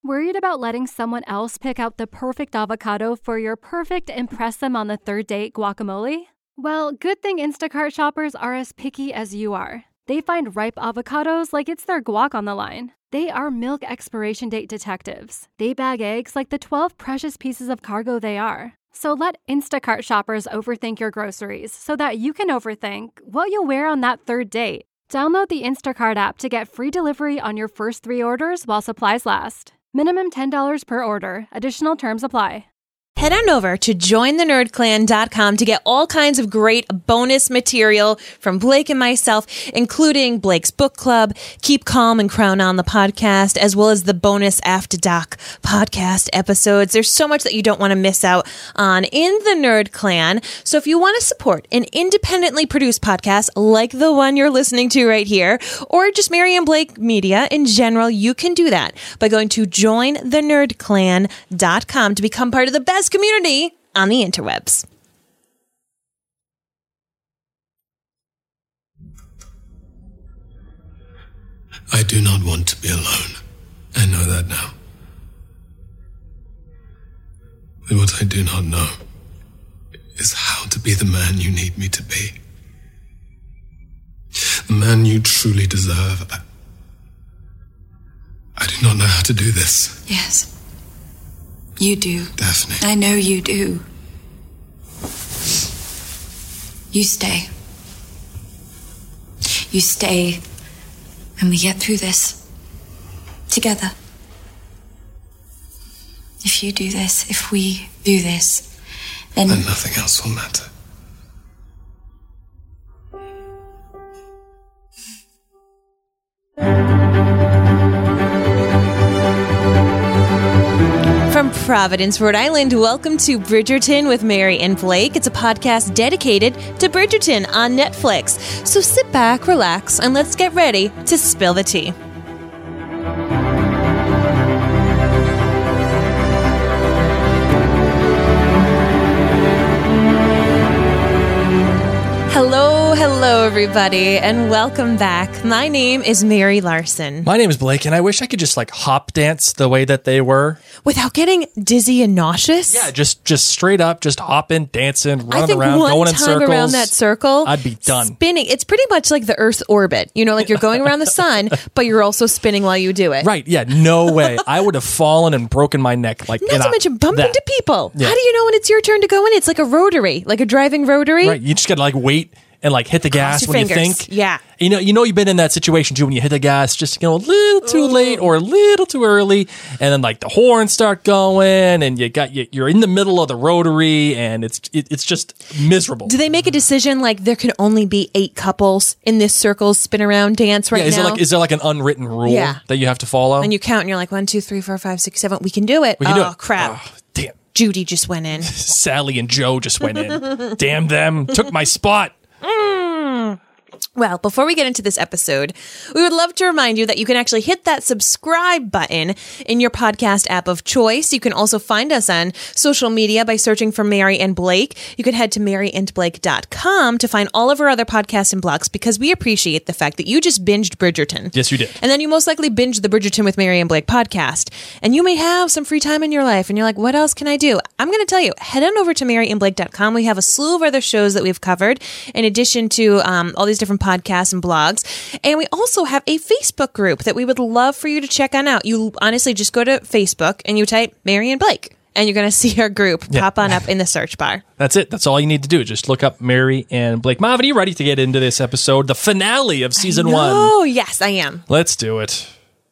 Worried about letting someone else pick out the perfect avocado for your perfect impress them on the third date guacamole? Well, good thing Instacart shoppers are as picky as you are. They find ripe avocados like it's their guac on the line. They are milk expiration date detectives. They bag eggs like the 12 precious pieces of cargo they are. So let Instacart shoppers overthink your groceries so that you can overthink what you'll wear on that third date. Download the Instacart app to get free delivery on your first 3 orders while supplies last. Minimum $10 per order. Additional terms apply. Head on over to jointhenerdclan.com to get all kinds of great bonus material from Blake and myself, including Blake's book club, Keep Calm and Crown On the podcast, as well as the bonus After Doc podcast episodes. There's so much that you don't want to miss out on in the Nerd Clan. So if you want to support an independently produced podcast like the one you're listening to right here, or just Mary and Blake Media in general, you can do that by going to jointhenerdclan.com to become part of the best community on the interwebs. I do not want to be alone. I know that now. But what I do not know is how to be the man you need me to be. The man you truly deserve. I do not know how to do this. Yes. You do. Daphne. I know you do. You stay. You stay, and we get through this. Together. If you do this, if we do this, then nothing else will matter. From Providence, Rhode Island, welcome to Bridgerton with Mary and Blake. It's a podcast dedicated to Bridgerton on Netflix. So sit back, relax, and let's get ready to spill the tea. Hello, everybody, and welcome back. My name is Mary Larson. My name is Blake, and I wish I could just hop dance the way that they were. Without getting dizzy and nauseous? Yeah, just straight up, just hopping, dancing, running I think around, one going in time circles. around that circle, I'd be done. Spinning. It's pretty much like the Earth's orbit. You know, like you're going around the sun, but you're also spinning while you do it. Right, yeah, no way. I would have fallen and broken my neck. Not to mention bump into people. Yeah. How do you know when it's your turn to go in? It's like a rotary, like a driving rotary. Right, you just got to wait and hit the gas when fingers. you think. Yeah. You know you've been in that situation too when you hit the gas just a little too late or a little too early, and then the horns start going and you're in the middle of the rotary and it's just miserable. Do they make a decision there can only be 8 couples in this circle spin around dance right now? Is there an unwritten rule that you have to follow? And you count and you're like 1, 2, 3, 4, 5, 6, 7. We can do it. We can do it. Crap. Oh, damn. Judy just went in. Sally and Joe just went in. Damn them. Took my spot. Well, before we get into this episode, we would love to remind you that you can actually hit that subscribe button in your podcast app of choice. You can also find us on social media by searching for Mary and Blake. You can head to maryandblake.com to find all of our other podcasts and blogs because we appreciate the fact that you just binged Bridgerton. Yes, you did. And then you most likely binged the Bridgerton with Mary and Blake podcast. And you may have some free time in your life and you're like, what else can I do? I'm going to tell you, head on over to maryandblake.com. We have a slew of other shows that we've covered in addition to all these different podcasts and blogs. And we also have a Facebook group that we would love for you to check on out. You honestly just go to Facebook and you type Mary and Blake and you're going to see our group pop on up in the search bar. That's it. That's all you need to do. Just look up Mary and Blake. Marvin, are you ready to get into this episode? The finale of season 1. Oh, yes, I am. Let's do it.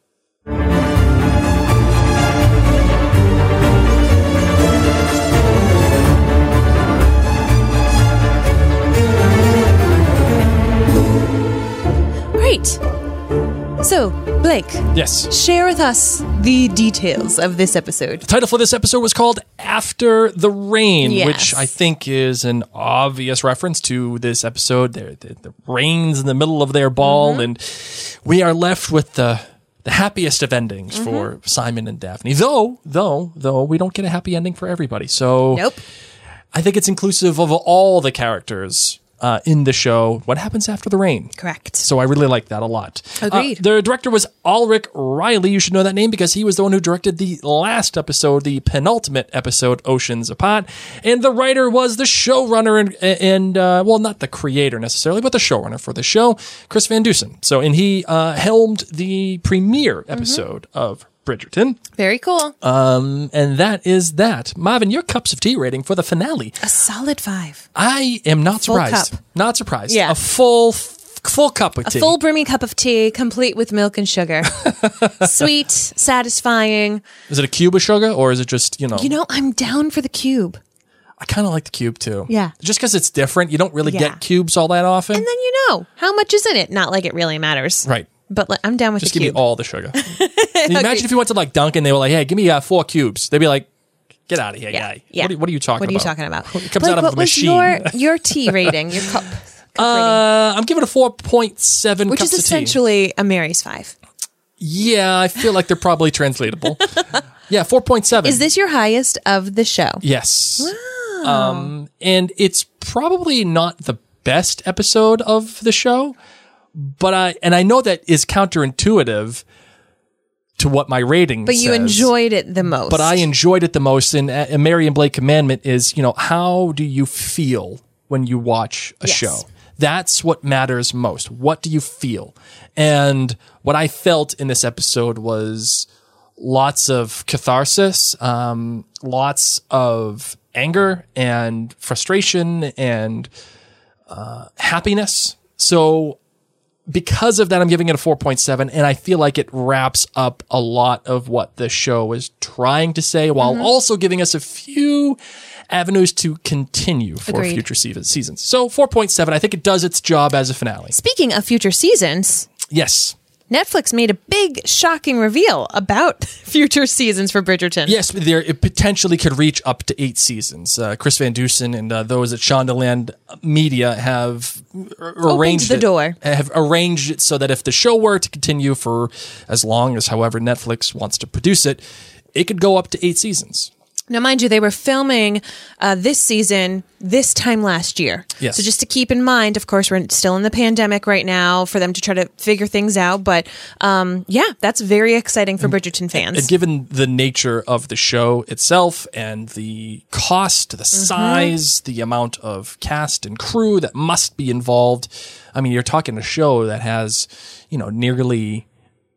Right. So, Blake. Yes. Share with us the details of this episode. The title for this episode was called After the Rain, yes. which I think is an obvious reference to this episode. The rain's in the middle of their ball, and we are left with the happiest of endings for Simon and Daphne. Though we don't get a happy ending for everybody. So nope. I think it's inclusive of all the characters in the show, What Happens After the Rain. Correct. So I really like that a lot. Agreed. The director was Ulrich Riley. You should know that name because he was the one who directed the last episode, the penultimate episode, Oceans Apart. And the writer was the showrunner and well, not the creator necessarily, but the showrunner for the show, Chris Van Dusen. So, and he helmed the premiere episode of Bridgerton. Very cool. And that is that. Marvin, your cups of tea rating for the finale. A solid 5. I am not Full surprised. cup. Not surprised. Yeah. A full cup of tea. A full brimming cup of tea, complete with milk and sugar. Sweet, satisfying. Is it a cube of sugar or is it just, You know, I'm down for the cube. I kind of like the cube too. Yeah. Just because it's different. You don't really Yeah. get cubes all that often. And then how much is in it. Not like it really matters. Right. But I'm down with Just the give cube. me all the sugar. Imagine if you went to like Dunkin', they were like, hey, give me 4 cubes. They'd be like, get out of here, guy. Yeah. What are you talking about? What are you talking about? It comes Blake, out of what a was machine. your tea rating, your cup rating? I'm giving it a 4.7 Which cups is of tea. essentially a Mary's 5. Yeah, I feel like they're probably translatable. Yeah, 4.7. Is this your highest of the show? Yes. And it's probably not the best episode of the show, but I know that is counterintuitive to what my rating But you says. enjoyed it the most. But I enjoyed it the most. And Mary and Blake commandment is, how do you feel when you watch a Yes. show? That's what matters most. What do you feel? And what I felt in this episode was lots of catharsis, lots of anger and frustration and happiness. So because of that, I'm giving it a 4.7, and I feel like it wraps up a lot of what the show is trying to say while also giving us a few avenues to continue for Agreed. future seasons. So 4.7, I think it does its job as a finale. Speaking of future seasons, Yes. Netflix made a big, shocking reveal about future seasons for Bridgerton. Yes, it potentially could reach up to 8 seasons. Chris Van Dusen and those at Shondaland Media have arranged the door. Have arranged it so that if the show were to continue for as long as however Netflix wants to produce it, it could go up to 8 seasons. Now, mind you, they were filming this season this time last year. Yes. So just to keep in mind, of course, we're still in the pandemic right now for them to try to figure things out. But that's very exciting for Bridgerton fans. And given the nature of the show itself and the cost, the size, the amount of cast and crew that must be involved, I mean, you're talking a show that has, nearly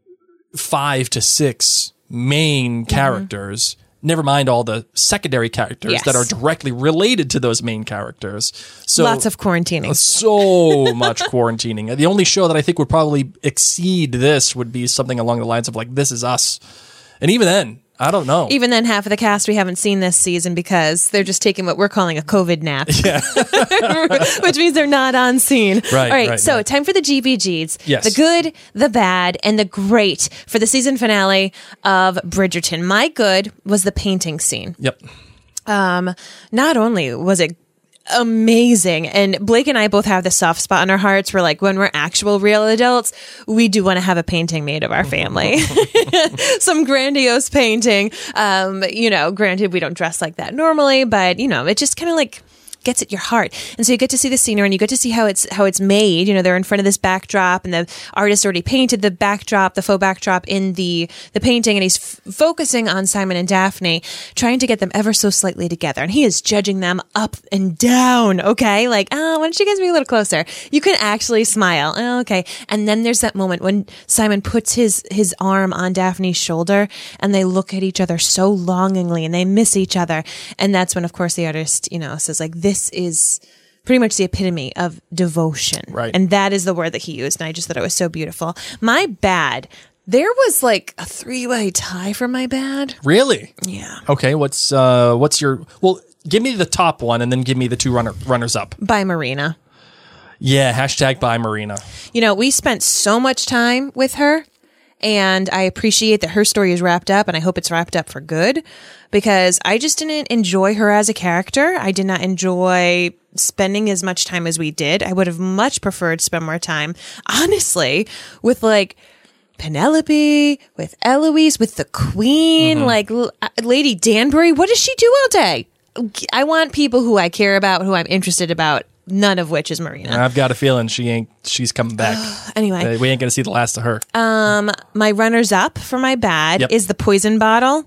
5 to 6 main characters. Never mind all the secondary characters Yes. that are directly related to those main characters. So Lots of quarantining. so much quarantining. The only show that I think would probably exceed this would be something along the lines of like This Is Us. And even then, I don't know. Even then, half of the cast we haven't seen this season because they're just taking what we're calling a COVID nap. Yeah. Which means they're not on scene. Right, All right, right, so right. time for the GBGs. Yes. The good, the bad, and the great for the season finale of Bridgerton. My good was the painting scene. Yep. Not only was it amazing, and Blake and I both have this soft spot in our hearts where, like, when we're actual real adults, we do want to have a painting made of our family. Some grandiose painting. Granted, we don't dress like that normally, but, it just kind of like gets at your heart. And so you get to see the scenery and you get to see how it's made. They're in front of this backdrop and the artist already painted the backdrop, the faux backdrop in the painting, and he's focusing on Simon and Daphne, trying to get them ever so slightly together. And he is judging them up and down. Okay. Like, why don't you guys be a little closer? You can actually smile. Oh, okay. And then there's that moment when Simon puts his arm on Daphne's shoulder and they look at each other so longingly and they miss each other. And that's when, of course, the artist, says like, this is pretty much the epitome of devotion. Right. And that is the word that he used. And I just thought it was so beautiful. My bad. There was like a 3-way tie for my bad. Really? Yeah. Okay. What's your? Well, give me the top one and then give me the 2 runners up. By Marina. Yeah. # by Marina. We spent so much time with her. And I appreciate that her story is wrapped up, and I hope it's wrapped up for good, because I just didn't enjoy her as a character. I did not enjoy spending as much time as we did. I would have much preferred to spend more time, honestly, with like Penelope, with Eloise, with the Queen, like Lady Danbury. What does she do all day? I want people who I care about, who I'm interested about none of which is Marina. I've got a feeling she's coming back. Anyway. We ain't going to see the last of her. My runners up for my bad Yep. is the poison bottle.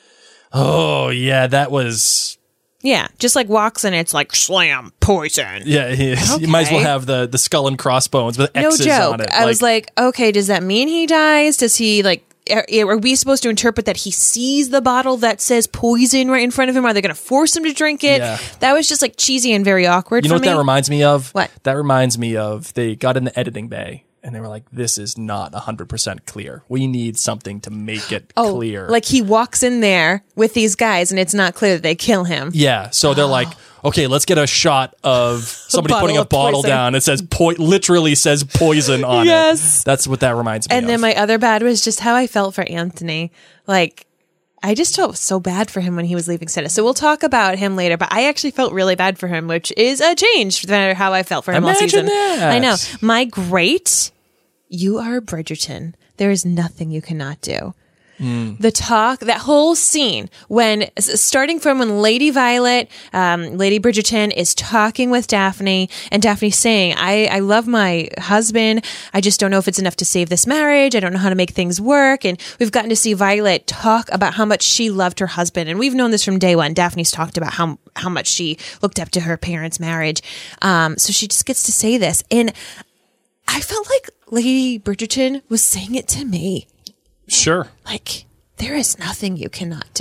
Oh, yeah, that was... Yeah, just like walks in, it's like slam poison. Yeah, you might as well have the skull and crossbones with No X's joke. on it. I was like, okay, does that mean he dies? Does he like? Are we supposed to interpret that he sees the bottle that says poison right in front of him? Are they going to force him to drink it? Yeah. That was just like cheesy and very awkward. You know for what me. that reminds me of? What? That reminds me of they got in the editing bay and they were like, this is not 100% clear. We need something to make it clear. Like he walks in there with these guys and it's not clear that they kill him. Yeah. So they're like, okay, let's get a shot of somebody bottle putting a of bottle poison. down. It says literally says poison on Yes. it. That's what that reminds me of. And then my other bad was just how I felt for Anthony. Like, I just felt so bad for him when he was leaving Senna. So we'll talk about him later, but I actually felt really bad for him, which is a change from how I felt for him all Imagine season. that. I know. My great, you are Bridgerton. There is nothing you cannot do. The talk, that whole scene when starting from when Lady Violet, Lady Bridgerton is talking with Daphne and Daphne's saying, I love my husband. I just don't know if it's enough to save this marriage. I don't know how to make things work. And we've gotten to see Violet talk about how much she loved her husband. And we've known this from day one. Daphne's talked about how much she looked up to her parents' marriage. So she just gets to say this. And I felt like Lady Bridgerton was saying it to me. Sure. Like, there is nothing you cannot do.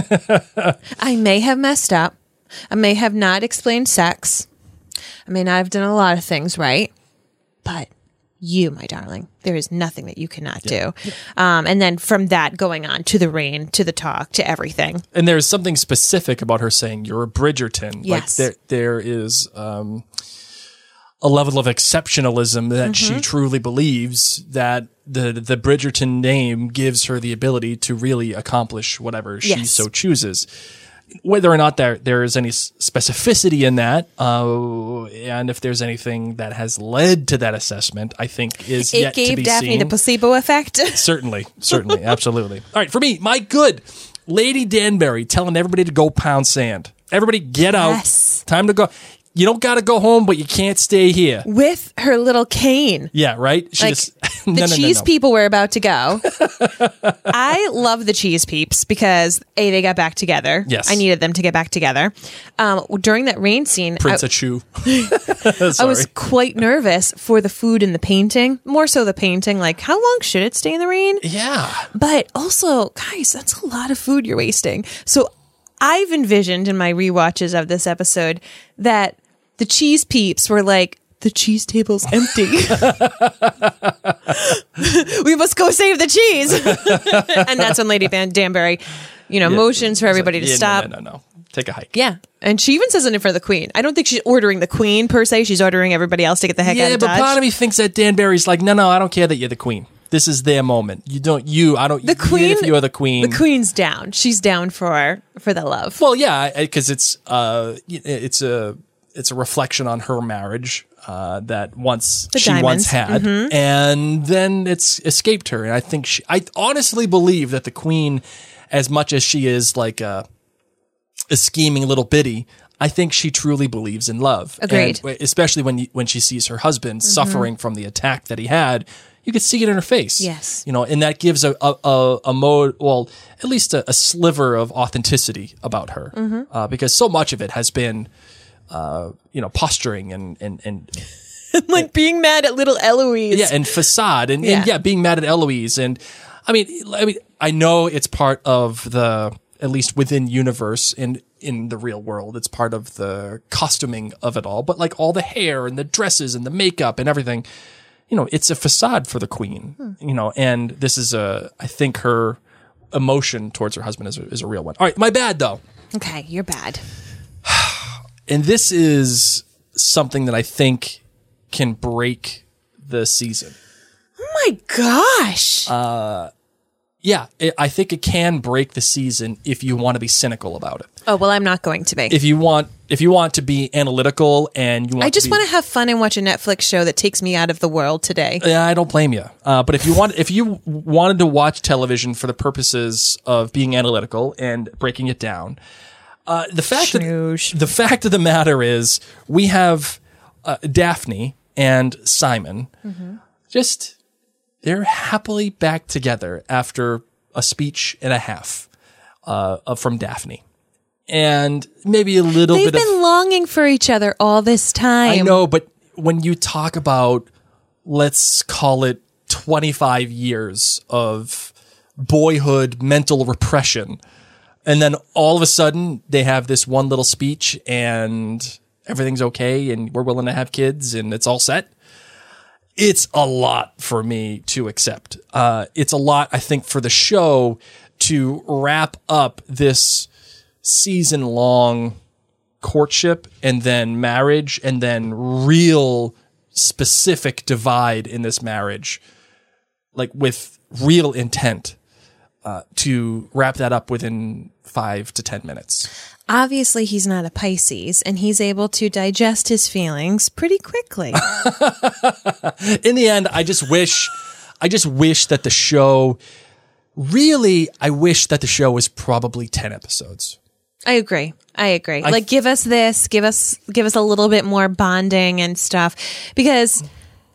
I may have messed up. I may have not explained sex. I may not have done a lot of things right. But you, my darling, there is nothing that you cannot do. And then from that going on to the rain, to the talk, to everything. And there's something specific about her saying you're a Bridgerton. Yes. Like there is a level of exceptionalism that she truly believes that the Bridgerton name gives her the ability to really accomplish whatever she Yes. so chooses. Whether or not there is any specificity in that, and if there's anything that has led to that assessment, I think is yet It to gave be Daphne seen. the placebo effect. Certainly, absolutely. All right, for me, my good, Lady Danbury telling everybody to go pound sand. Everybody get out. Yes. Time to go. You don't got to go home, but you can't stay here. With her little cane. Yeah, right? She Like, just, the cheese people were about to go. I love the cheese peeps because they got back together. Yes. I needed them to get back together. During that rain scene, Prince Achoo. I was quite nervous for the food and the painting. More so the painting. Like, how long should it stay in the rain? Yeah. But also, guys, that's a lot of food you're wasting. So I've envisioned in my rewatches of this episode that the cheese peeps were like, the cheese table's empty. We must go save the cheese. And that's when Lady Danbury, motions for everybody to stop. No. Take a hike. Yeah. And she even says it in front of the queen. I don't think she's ordering the queen per se. She's ordering everybody else to get the heck out Yeah, of but Dodge. part of me thinks that Danbury's like, no, I don't care that you're the queen. This is their moment. I don't. The queen, even if you're the queen. The queen's down. She's down for the love. Well, yeah, because it's a reflection on her marriage that once diamonds. had, and then it's escaped her. And I honestly believe that the queen, as much as she is like a scheming little biddy, I think she truly believes in love. Agreed. And especially when she sees her husband suffering from the attack that he had. You could see it in her face. Yes. And that gives a mode, well, at least a sliver of authenticity about her. Because so much of it has been, posturing and Like being mad at little Eloise. yeah, and facade and being mad at Eloise. And I mean, I know it's part of the, at least within universe and in the real world, it's part of the costuming of it all, but like all the hair and the dresses and the makeup and everything, it's a facade for the queen, and this is I think her emotion towards her husband is a real one. All right, my bad though. Okay, you're bad. And this is something that I think can break the season. Oh my gosh. Yeah, I think it can break the season if you want to be cynical about it. Oh, well, I'm not going to be. If you want to be analytical and you want I just to want to have fun and watch a Netflix show that takes me out of the world today. Yeah, I don't blame you. But if you wanted to watch television for the purposes of being analytical and breaking it down, the fact of the matter is we have Daphne and Simon, they're happily back together after a speech and a half from Daphne. And maybe a little They've bit of... been longing for each other all this time. I know, but when you talk about, let's call it 25 years of boyhood mental repression, and then all of a sudden they have this one little speech and everything's okay and we're willing to have kids and it's all set. It's a lot for me to accept. It's a lot, I think, for the show to wrap up this season-long courtship and then marriage and then real specific divide in this marriage, like with real intent, to wrap that up within 5 to 10 minutes. Obviously, he's not a Pisces, and he's able to digest his feelings pretty quickly. In the end, I just wish that the show, really, I wish that the show was probably 10 episodes. I agree. Like, give us this, give us a little bit more bonding and stuff, because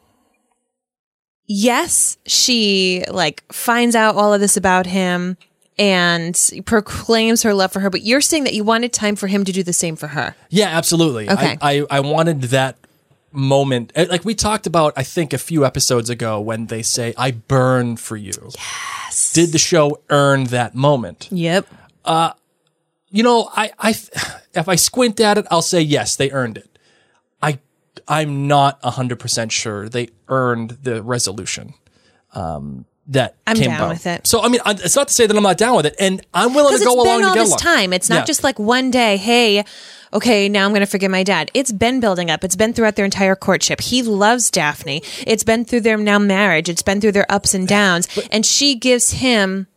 yes, she like finds out all of this about him and proclaims her love for her, but you're saying that you wanted time for him to do the same for her. Yeah, absolutely. Okay. I wanted that moment, like we talked about, I think a few episodes ago, when they say, I burn for you. Yes. Did the show earn that moment? Yep. You know, I if I squint at it, I'll say yes, they earned it. I'm not 100% sure they earned the resolution that I'm came down about. with it. So I mean, it's not to say that I'm not down with it, and I'm willing to go along to get along. Because it's been all this time. It's not just like one day, hey, okay, now I'm going to forgive my dad. It's been building up. It's been throughout their entire courtship. He loves Daphne. It's been through their now marriage. It's been through their ups and downs. And she gives him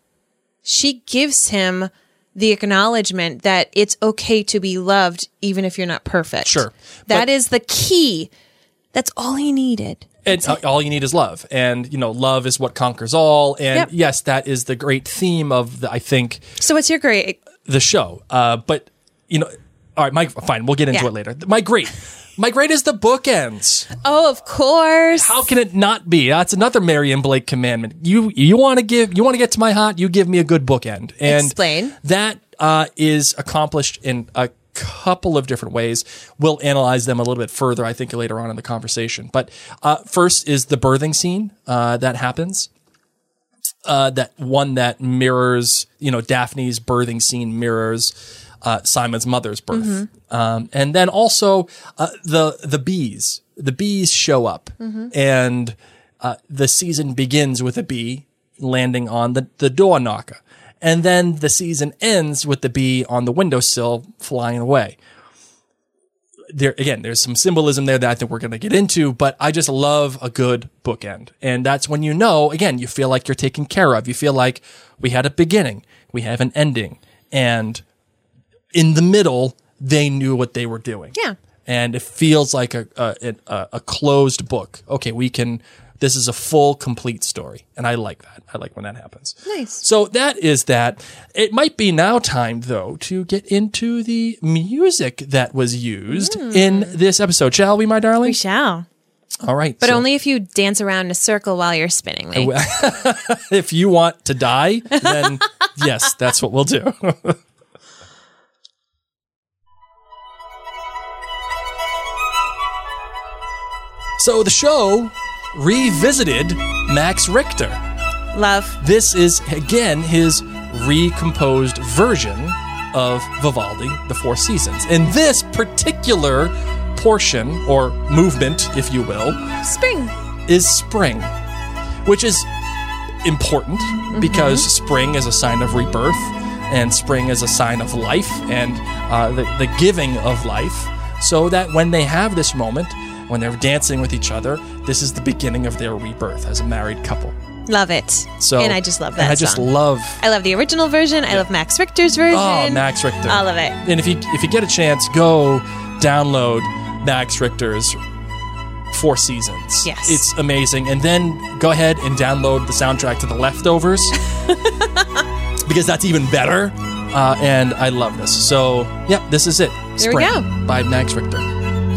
the acknowledgement that it's okay to be loved even if you're not perfect. Sure. That is the key. That's all he needed. And all you need is love. And, you know, love is what conquers all. And yes, that is the great theme of I think. So what's your great? The show. But, you know, all right, fine. We'll get into it later. My great is the bookends. Oh, of course. How can it not be? That's another Mary and Blake commandment. You want to get to my heart, you give me a good bookend. And explain. That is accomplished in a couple of different ways. We'll analyze them a little bit further, I think, later on in the conversation. But first is the birthing scene that happens. That one that mirrors, you know, Daphne's birthing scene mirrors Simon's mother's birth. Mm-hmm. And then also the bees. The bees show up, and the season begins with a bee landing on the door knocker. And then the season ends with the bee on the windowsill flying away. There's some symbolism there that I think we're going to get into, but I just love a good bookend. And that's when you know, again, you feel like you're taken care of. You feel like we had a beginning, we have an ending, and in the middle, they knew what they were doing. Yeah. And it feels like a closed book. Okay, this is a full, complete story. And I like that. I like when that happens. Nice. So that is that. It might be now time, though, to get into the music that was used in this episode. Shall we, my darling? We shall. All right. But only if you dance around in a circle while you're spinning me. If you want to die, then yes, that's what we'll do. So the show revisited Max Richter. Love. This is, again, his recomposed version of Vivaldi, The Four Seasons. And this particular portion, or movement, if you will, is spring, which is important because spring is a sign of rebirth, and spring is a sign of life, and the giving of life, so that when they have this moment, when they're dancing with each other, this is the beginning of their rebirth as a married couple. Love it. And I just love that song. I love the original version. I love Max Richter's version. Oh, Max Richter. I love it. And if you get a chance, go download Max Richter's Four Seasons. Yes. It's amazing. And then go ahead and download the soundtrack to The Leftovers because that's even better. And I love this. So, yeah, this is it. There we go. By Max Richter.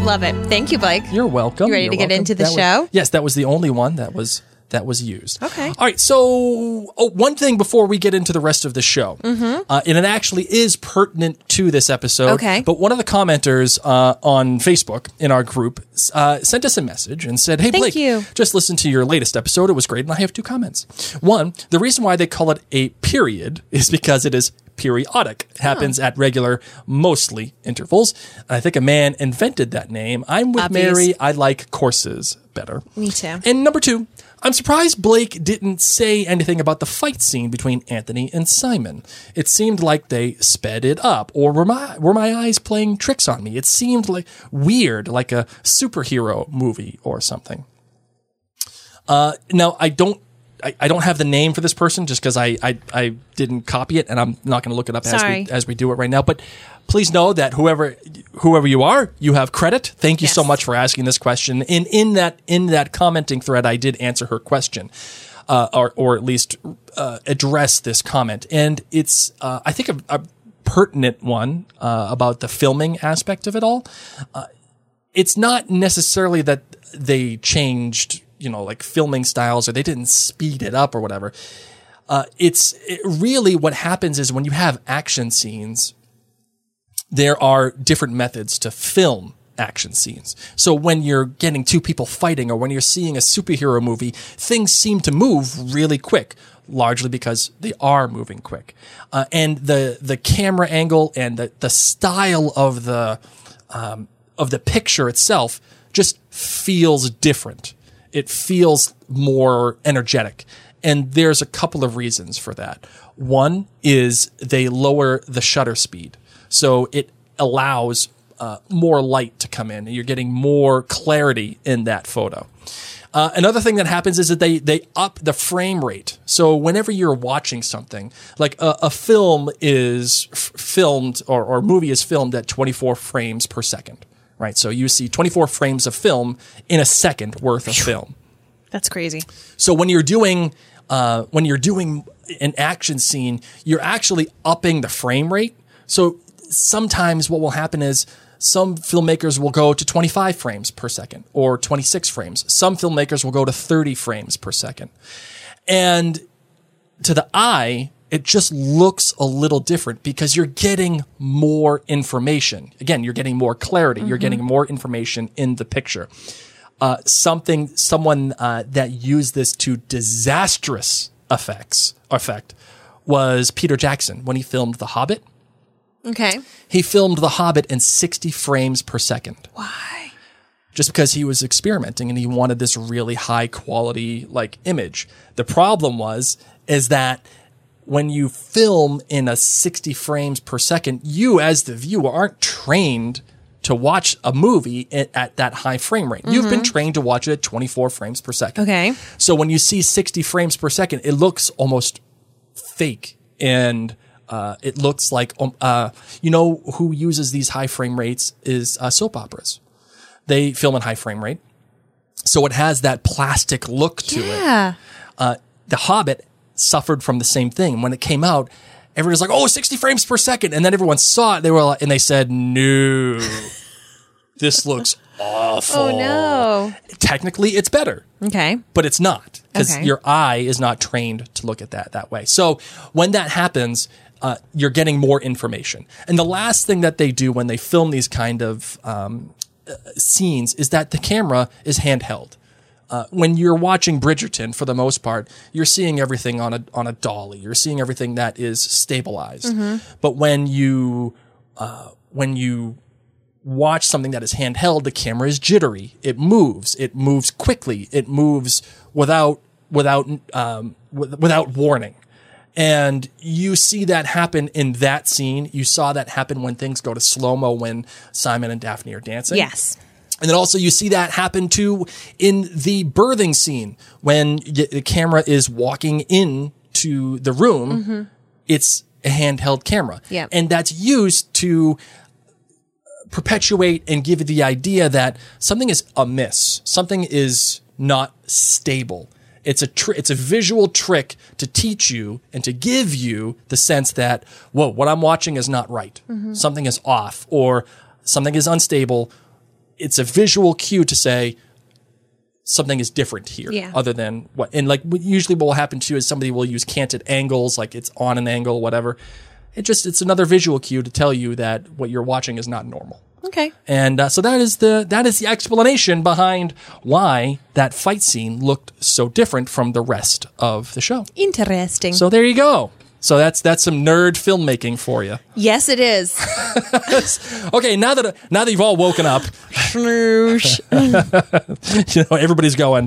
Love it. Thank you, Blake. You're welcome. You ready You're to get welcome. into the That show? Yes, that was the only one that was used. Okay. All right. So, one thing before we get into the rest of the show, and it actually is pertinent to this episode. Okay. But one of the commenters on Facebook in our group sent us a message and said, "Hey, Thank Blake, you. just listened to your latest episode. It was great, and I have 2 comments. One, the reason why they call it a period is because it is periodic. It happens at regular, mostly intervals. And I think a man invented that name. I'm with Obvious. Mary. I like courses better. Me too. And number 2, I'm surprised Blake didn't say anything about the fight scene between Anthony and Simon. It seemed like they sped it up, or were my eyes playing tricks on me? It seemed like weird, like a superhero movie or something. Now, I don't have the name for this person just because I didn't copy it, and I'm not going to look it up as we do it right now. But please know that whoever you are, you have credit. Thank you so much for asking this question. And in that commenting thread, I did answer her question, or at least address this comment. And it's I think a pertinent one about the filming aspect of it all. It's not necessarily that they changed, like filming styles, or they didn't speed it up or whatever. Really what happens is when you have action scenes, there are different methods to film action scenes. So when you're getting 2 people fighting, or when you're seeing a superhero movie, things seem to move really quick, largely because they are moving quick. And the camera angle and the style of the picture itself just feels different. It feels more energetic. And there's a couple of reasons for that. One is they lower the shutter speed. So it allows more light to come in, and you're getting more clarity in that photo. Another thing that happens is that they up the frame rate. So whenever you're watching something, like a film is filmed, or movie is filmed at 24 frames per second. Right, so you see 24 frames of film in a second worth of film. That's crazy. So when you're doing an action scene, you're actually upping the frame rate. So sometimes what will happen is some filmmakers will go to 25 frames per second or 26 frames. Some filmmakers will go to 30 frames per second. And to the eye, it just looks a little different because you're getting more information. Again, you're getting more clarity. You're getting more information in the picture. Someone that used this to disastrous effect was Peter Jackson when he filmed The Hobbit. Okay. He filmed The Hobbit in 60 frames per second. Why? Just because he was experimenting and he wanted this really high quality image. The problem is that when you film in a 60 frames per second, you as the viewer aren't trained to watch a movie at that high frame rate. You've been trained to watch it at 24 frames per second. Okay. So when you see 60 frames per second, it looks almost fake. And it looks like, who uses these high frame rates is soap operas. They film in high frame rate. So it has that plastic look to it. The Hobbit suffered from the same thing. When it came out, everyone was like, 60 frames per second. And then everyone saw it. And they said, no, this looks awful. Oh, no. Technically, it's better. Okay. But it's not, because Okay. your eye is not trained to look at that way. So when that happens, you're getting more information. And the last thing that they do when they film these kind of scenes is that the camera is handheld. When you're watching Bridgerton, for the most part, you're seeing everything on a dolly. You're seeing everything that is stabilized. But when you watch something that is handheld, the camera is jittery. It moves. It moves quickly. It moves without warning. And you see that happen in that scene. You saw that happen when things go to slow-mo when Simon and Daphne are dancing. Yes. And then also you see that happen too in the birthing scene when the camera is walking into the room. It's a handheld camera. Yep. And that's used to perpetuate and give you the idea that something is amiss. Something is not stable. It's a visual trick to teach you and to give you the sense that, whoa, what I'm watching is not right. Something is off, or something is unstable, it's a visual cue to say something is different here, other than what. And like usually, what will happen too is somebody will use canted angles, like it's on an angle, whatever. It's another visual cue to tell you that what you're watching is not normal. Okay. And so that is the explanation behind why that fight scene looked so different from the rest of the show. Interesting. So there you go. So that's some nerd filmmaking for you. Yes, it is. Okay, now that you've all woken up, everybody's going.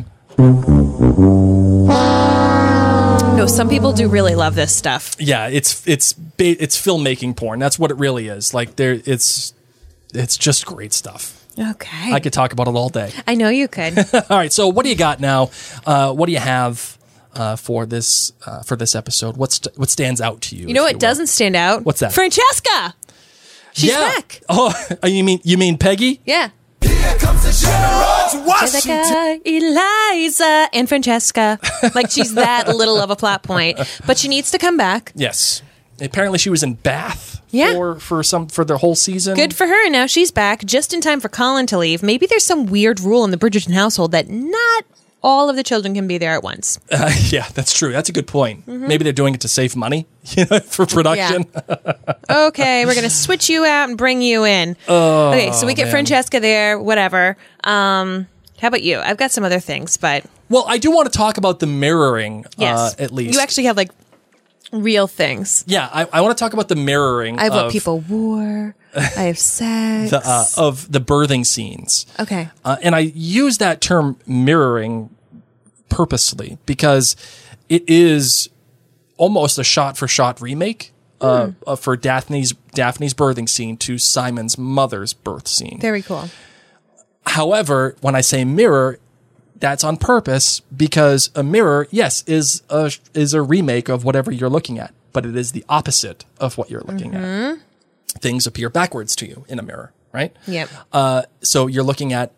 No, some people do really love this stuff. Yeah, it's filmmaking porn. That's what it really is. Like it's just great stuff. Okay. I could talk about it all day. I know you could. All right, so what do you got now? What do you have for this episode? What stands out to you? You know what doesn't stand out? What's that? Francesca. She's back. Oh, you mean Peggy? Yeah. Here comes the General Washington. Jessica, Eliza, and Francesca. Like she's that little of a plot point, but she needs to come back. Yes. Apparently, she was in Bath. Yeah. For the whole season. Good for her. Now she's back just in time for Colin to leave. Maybe there's some weird rule in the Bridgerton household that not all of the children can be there at once. Yeah, that's true. That's a good point. Mm-hmm. Maybe they're doing it to save money for production. Yeah. Okay, we're going to switch you out and bring you in. Okay, so we get Francesca there, whatever. How about you? I've got some other things, but... Well, I do want to talk about the mirroring, yes. At least. You actually have, like, real things. Yeah, I want to talk about the mirroring I have what people wore. I have sex. Of the birthing scenes. Okay. And I use that term mirroring purposely because it is almost a shot-for-shot remake for Daphne's birthing scene to Simon's mother's birth scene. Very cool. However, when I say mirror, that's on purpose because a mirror, yes, is a remake of whatever you're looking at, but it is the opposite of what you're looking at. Things appear backwards to you in a mirror, right? Yep. So you're looking at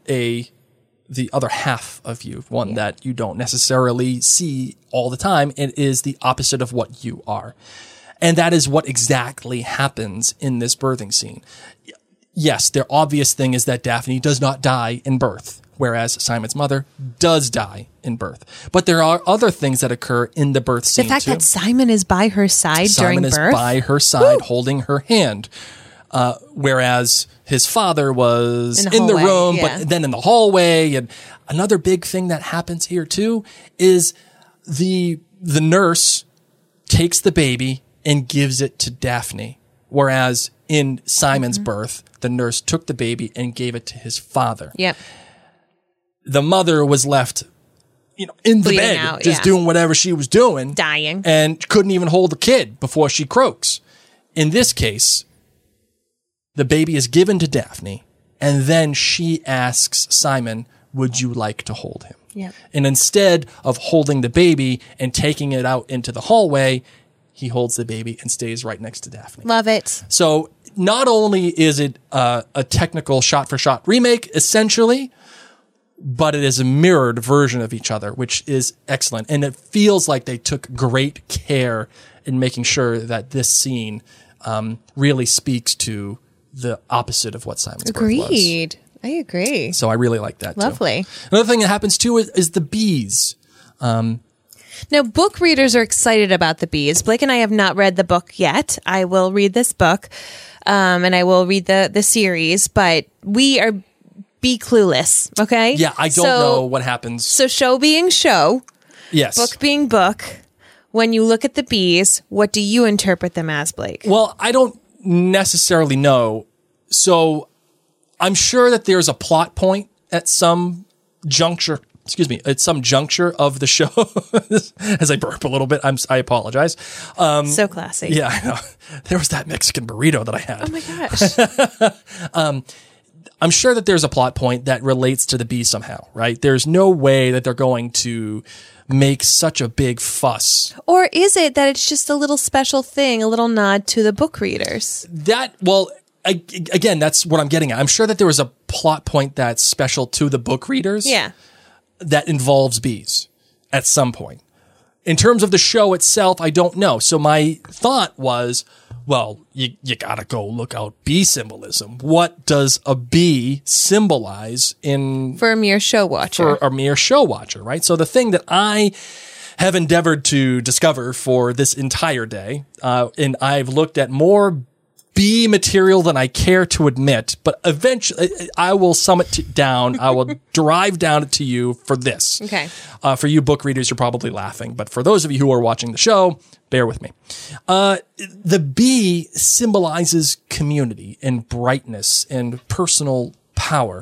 the other half of you, one that you don't necessarily see all the time. It is the opposite of what you are. And that is what exactly happens in this birthing scene. Yes, their obvious thing is that Daphne does not die in birth, whereas Simon's mother does die in birth. But there are other things that occur in the birth scene, the fact too. that Simon is by her side during birth? Simon is by her side, holding her hand. Whereas his father was in the room, but then in the hallway. And another big thing that happens here, too, is the nurse takes the baby and gives it to Daphne. Whereas in Simon's birth, the nurse took the baby and gave it to his father. Yep. The mother was left, in the bed, out, just doing whatever she was doing. Dying. And couldn't even hold the kid before she croaks. In this case, the baby is given to Daphne, and then she asks Simon, would you like to hold him? Yep. And instead of holding the baby and taking it out into the hallway, he holds the baby and stays right next to Daphne. Love it. So not only is it a technical shot-for-shot remake, essentially, but it is a mirrored version of each other, which is excellent. And it feels like they took great care in making sure that this scene really speaks to the opposite of what Simon's birth was. Agreed. I agree. So I really like that, Lovely. too. Another thing that happens, too, is the bees. Now, book readers are excited about the bees. Blake and I have not read the book yet. I will read this book, and I will read the series, but we are bee clueless, okay? Yeah, I don't know what happens. So show being show, Yes. book being book, when you look at the bees, what do you interpret them as, Blake? Well, I don't necessarily know. So I'm sure that there's a plot point at some juncture of the show. As I burp a little bit, I apologize. So classy. Yeah, I know. There was that Mexican burrito that I had. Oh my gosh. I'm sure that there's a plot point that relates to the bee somehow, right? There's no way that they're going to make such a big fuss. Or is it that it's just a little special thing, a little nod to the book readers? Again, that's what I'm getting at. I'm sure that there was a plot point that's special to the book readers. Yeah. That involves bees at some point. In terms of the show itself, I don't know. So my thought was, Well, you gotta go look out bee symbolism. What does a bee symbolize for a mere show watcher? For a mere show watcher, right? So the thing that I have endeavored to discover for this entire day, and I've looked at more bee material than I care to admit, but eventually I will sum it down. I will drive down it to you for this. Okay. For you book readers, you're probably laughing, but for those of you who are watching the show, bear with me. The bee symbolizes community and brightness and personal power.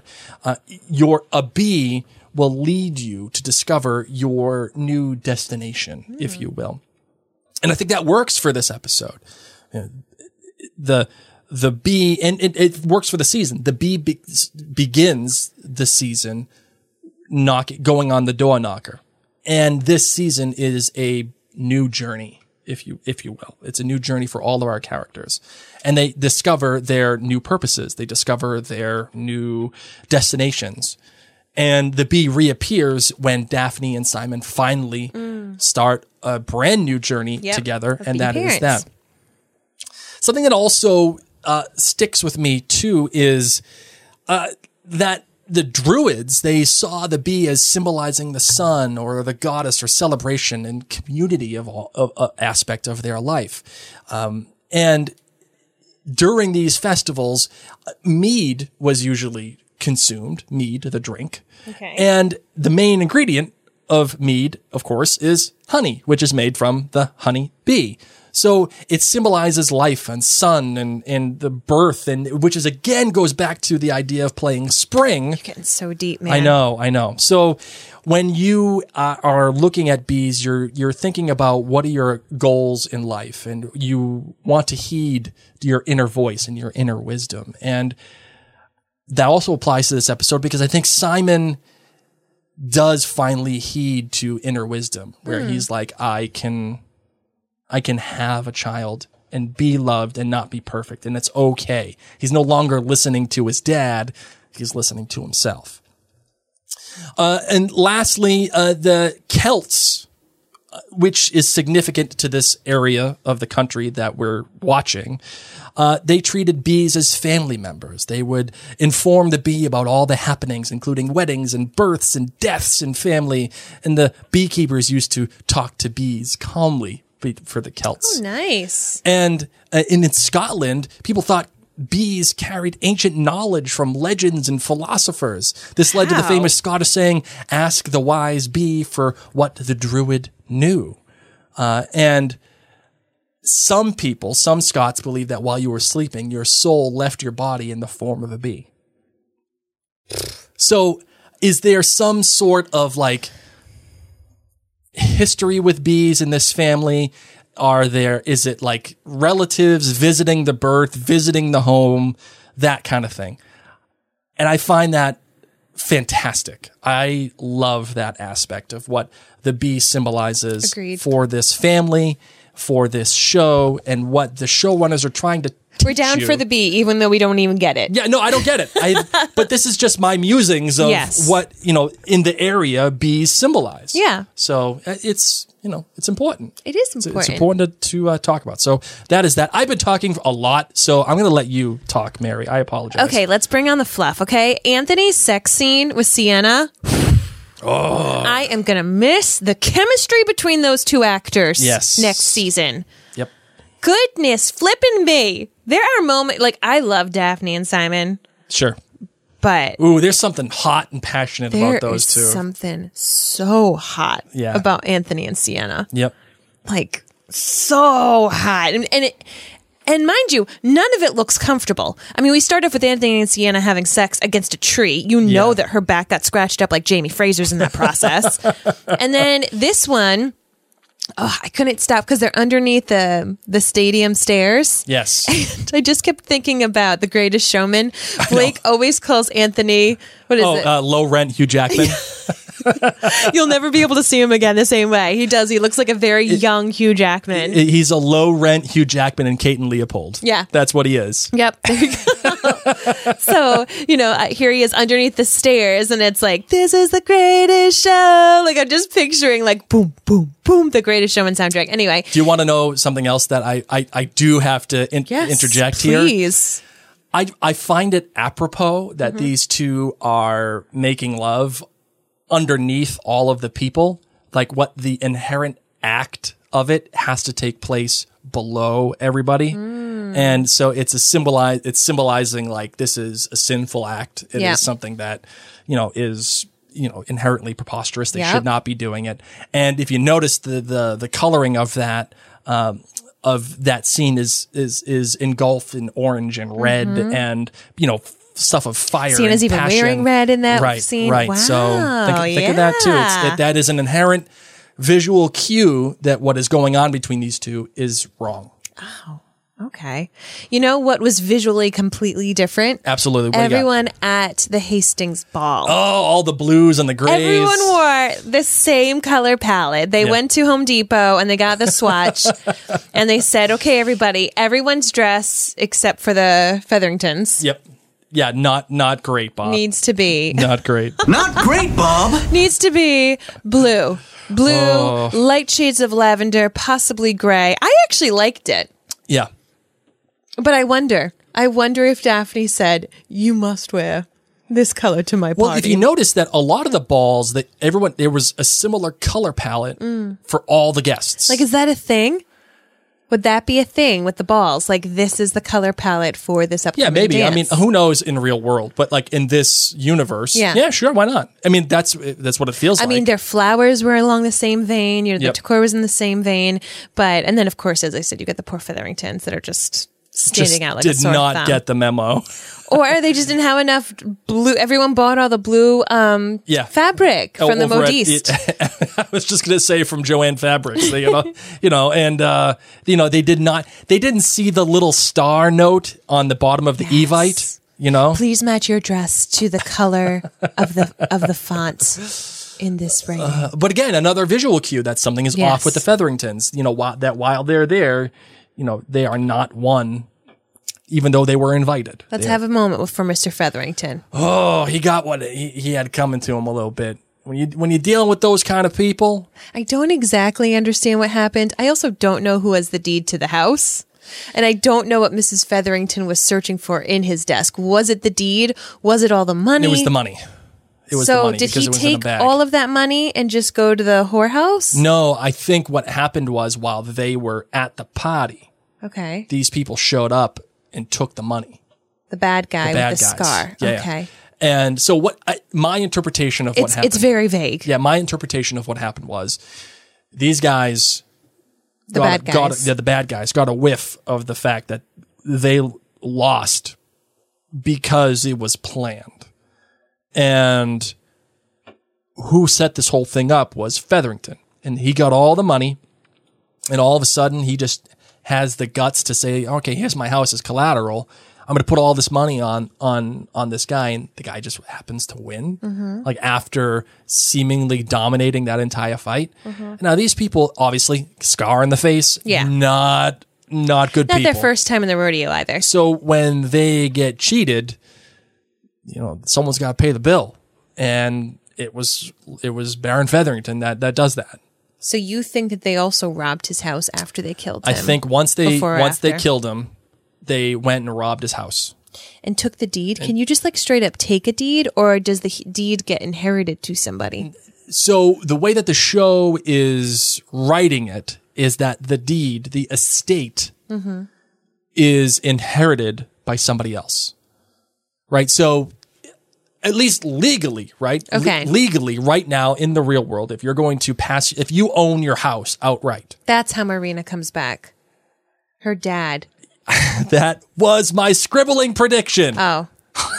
A bee will lead you to discover your new destination, if you will. And I think that works for this episode. The bee, and it works for the season. The bee begins the season going on the door knocker. And this season is a new journey, if you will. It's a new journey for all of our characters. And they discover their new purposes. They discover their new destinations. And the bee reappears when Daphne and Simon finally start a brand new journey together. And that is that. Something that also sticks with me too is that the Druids, they saw the bee as symbolizing the sun or the goddess or celebration and community of aspect of their life. And during these festivals, mead was usually consumed, mead, the drink. Okay. And the main ingredient of mead, of course, is honey, which is made from the honey bee. So it symbolizes life and sun and the birth, and which is again goes back to the idea of playing spring. You're getting so deep, man. I know. So when you are looking at bees, you're thinking about what are your goals in life, and you want to heed your inner voice and your inner wisdom. And that also applies to this episode because I think Simon does finally heed to inner wisdom, where he's like, I can have a child and be loved and not be perfect. And it's okay. He's no longer listening to his dad. He's listening to himself. And lastly, the Celts, which is significant to this area of the country that we're watching. They treated bees as family members. They would inform the bee about all the happenings, including weddings and births and deaths in family. And the beekeepers used to talk to bees calmly for the Celts. Oh, nice. And in Scotland, people thought bees carried ancient knowledge from legends and philosophers. This led to the famous Scottish saying, ask the wise bee for what the druid knew. And some Scots believe that while you were sleeping, your soul left your body in the form of a bee. So is there some sort of like history with bees in this family? Is it like relatives visiting the birth, visiting the home, that kind of thing? And I find that fantastic. I love that aspect of what the bee symbolizes for this family, for this show, and what the showrunners are trying to teach We're down for the bee, even though we don't even get it. Yeah, no, I don't get it. But this is just my musings of what, in the area bees symbolize. Yeah. So it's important. It is important. It's important to talk about. So that is that. I've been talking a lot, so I'm going to let you talk, Mary. I apologize. Okay, let's bring on the fluff, okay? Anthony's sex scene with Sienna. Oh. I am going to miss the chemistry between those two actors next season. Yep. Goodness flipping me. There are moments, like, I love Daphne and Simon. Sure. But ooh, there's something hot and passionate about those two. There is something so hot about Anthony and Sienna. Yep. Like, so hot. And mind you, none of it looks comfortable. I mean, we start off with Anthony and Sienna having sex against a tree. You know that her back got scratched up like Jamie Fraser's in that process. And then this one, I couldn't stop because they're underneath the stadium stairs. Yes. And I just kept thinking about The Greatest Showman. Blake always calls Anthony, what is it? Low rent Hugh Jackman. You'll never be able to see him again the same way. He does. He looks like a very young Hugh Jackman. He's a low-rent Hugh Jackman and Kate Leopold. Yeah. That's what he is. Yep. There you go. So, here he is underneath the stairs, and it's like, this is the greatest show. Like, I'm just picturing, like, boom, boom, boom, the Greatest Showman soundtrack. Anyway. Do you want to know something else that I do have to interject here? Please. I find it apropos that these two are making love underneath all of the people. Like, what the inherent act of it has to take place below everybody. And so it's symbolizing like this is a sinful act. It is something that, is, inherently preposterous. They should not be doing it. And if you notice the coloring of that scene is engulfed in orange and red and, stuff of fire. Siena's and even passion. wearing red in that scene. Right. Wow. So think of that too. That is an inherent visual cue that what is going on between these two is wrong. Oh, okay. You know what was visually completely different? Absolutely. What Everyone at the Hastings Ball. Oh, all the blues and the grays. Everyone wore the same color palette. They went to Home Depot and they got the swatch and they said, okay, everybody, everyone's dress except for the Featheringtons. Yep. Yeah, not great, Bob. Needs to be. Not great. Not great, Bob. Needs to be blue. Blue, light shades of lavender, possibly gray. I actually liked it. Yeah. But I wonder if Daphne said, you must wear this color to my party. Well, if you notice that a lot of the balls that there was a similar color palette for all the guests. Like, is that a thing? Would that be a thing with the balls? Like, this is the color palette for this upcoming Yeah, maybe. dance. I mean, who knows in real world, but like in this universe, yeah, sure, why not? I mean, that's what it feels like. I mean, their flowers were along the same vein. The Yep. decor was in the same vein. And then, of course, as I said, you got the poor Featheringtons that are just standing out like a sore did not thumb. get the memo. Or they just didn't have enough blue. Everyone bought all the blue fabric from the over at- modiste. I was just going to say from Joanne Fabrics, they, they didn't see the little star note on the bottom of the Evite, Please match your dress to the color of the font in this ring. But again, another visual cue that something is off with the Featheringtons, while they're there, they are not one, even though they were invited. Let's have a moment for Mr. Featherington. Oh, he got what he had coming to him a little bit. When you're dealing with those kind of people. I don't exactly understand what happened. I also don't know who has the deed to the house. And I don't know what Mrs. Featherington was searching for in his desk. Was it the deed? Was it all the money? It was the money. It was so the money did because he it was in a take bag. all of that money and just go to the whorehouse? No, I think what happened was while they were at the party, Okay. these people showed up and took the money. The bad guy The bad with the guys. scar. Yeah, okay. yeah. And so my interpretation of what happened. It's very vague. Yeah, my interpretation of what happened was these guys, The bad guys got a whiff of the fact that they lost because it was planned. And who set this whole thing up was Featherington. And he got all the money. And all of a sudden, he just has the guts to say, okay, here's my house as collateral. I'm going to put all this money on this guy. And the guy just happens to win. Like after seemingly dominating that entire fight. Now, these people, obviously, scar in the face. Yeah. Not good people. Not their first time in the rodeo either. So when they get cheated, someone's got to pay the bill. And it was Baron Featherington that does that. So you think that they also robbed his house after they killed him? I think once they after? killed him, they went and robbed his house. And took the deed? Can you just straight up take a deed, or does the deed get inherited to somebody? So the way that the show is writing it is that the deed, the estate, is inherited by somebody else. Right? So at least legally, right? Okay. Legally, right now in the real world, if you own your house outright. That's how Marina comes back. Her dad. That was my scribbling prediction. Oh.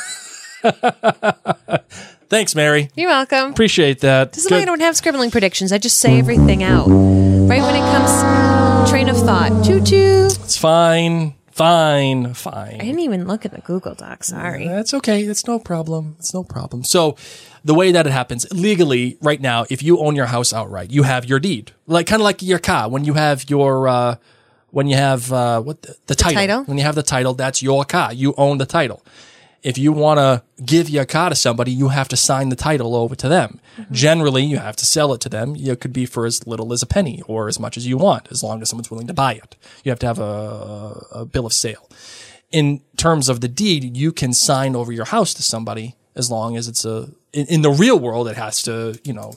Thanks, Mary. You're welcome. Appreciate that. This is why I don't have scribbling predictions. I just say everything out. Right when it comes train of thought. Choo-choo. It's fine. Fine. I didn't even look at the Google Doc. Sorry. That's okay. It's no problem. So the way that it happens legally right now, if you own your house outright, you have your deed, kind of like your car. When you have your, the title. When you have the title, that's your car. You own the title. If you want to give your car to somebody, you have to sign the title over to them. Mm-hmm. Generally, you have to sell it to them. It could be for as little as a penny or as much as you want, as long as someone's willing to buy it. You have to have a bill of sale. In terms of the deed, you can sign over your house to somebody as long as it's in the real world, it has to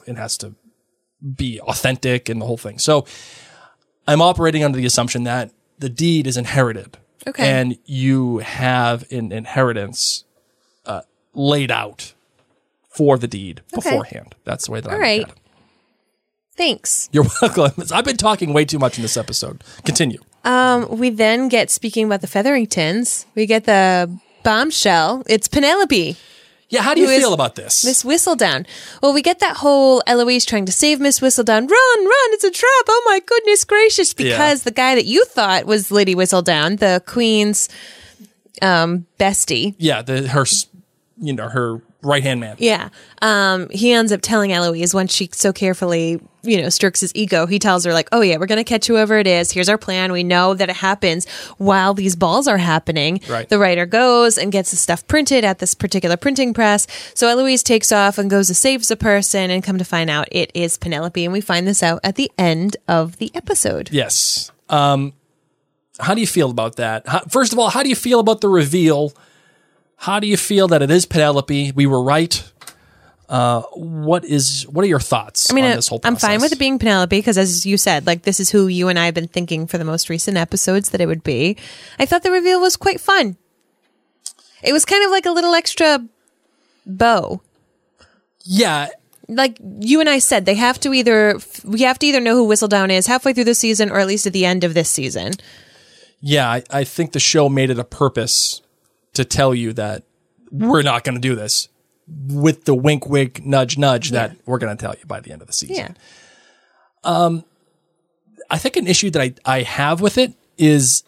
be authentic and the whole thing. So I'm operating under the assumption that the deed is inherited. Okay. And you have an inheritance laid out for the deed beforehand. That's the way that I look at it. Thanks. You're welcome. I've been talking way too much in this episode. Continue. We then get, speaking about the Featheringtons, we get the bombshell. It's Penelope. Yeah, how do you feel about this? Miss Whistledown. Well, we get that whole Eloise trying to save Miss Whistledown. Run, it's a trap. Oh my goodness gracious. Because the guy that you thought was Lady Whistledown, the Queen's bestie. Yeah, her right-hand man. Yeah. He ends up telling Eloise once she so carefully, strokes his ego. He tells her oh yeah, we're going to catch whoever it is. Here's our plan. We know that it happens while these balls are happening. Right. The writer goes and gets the stuff printed at this particular printing press. So Eloise takes off and goes to save the person, and come to find out it is Penelope. And we find this out at the end of the episode. Yes. How do you feel about that? First of all, how do you feel about the reveal? How do you feel that it is Penelope? We were right. What are your thoughts on this whole process? I'm fine with it being Penelope because, as you said, this is who you and I have been thinking for the most recent episodes that it would be. I thought the reveal was quite fun. It was kind of like a little extra bow. Yeah. Like you and I said, we have to either know who Whistledown is halfway through the season or at least at the end of this season. Yeah, I think the show made it a purpose to tell you that we're not going to do this, with the wink, wink, nudge, nudge that we're going to tell you by the end of the season. Yeah. I think an issue that I have with it is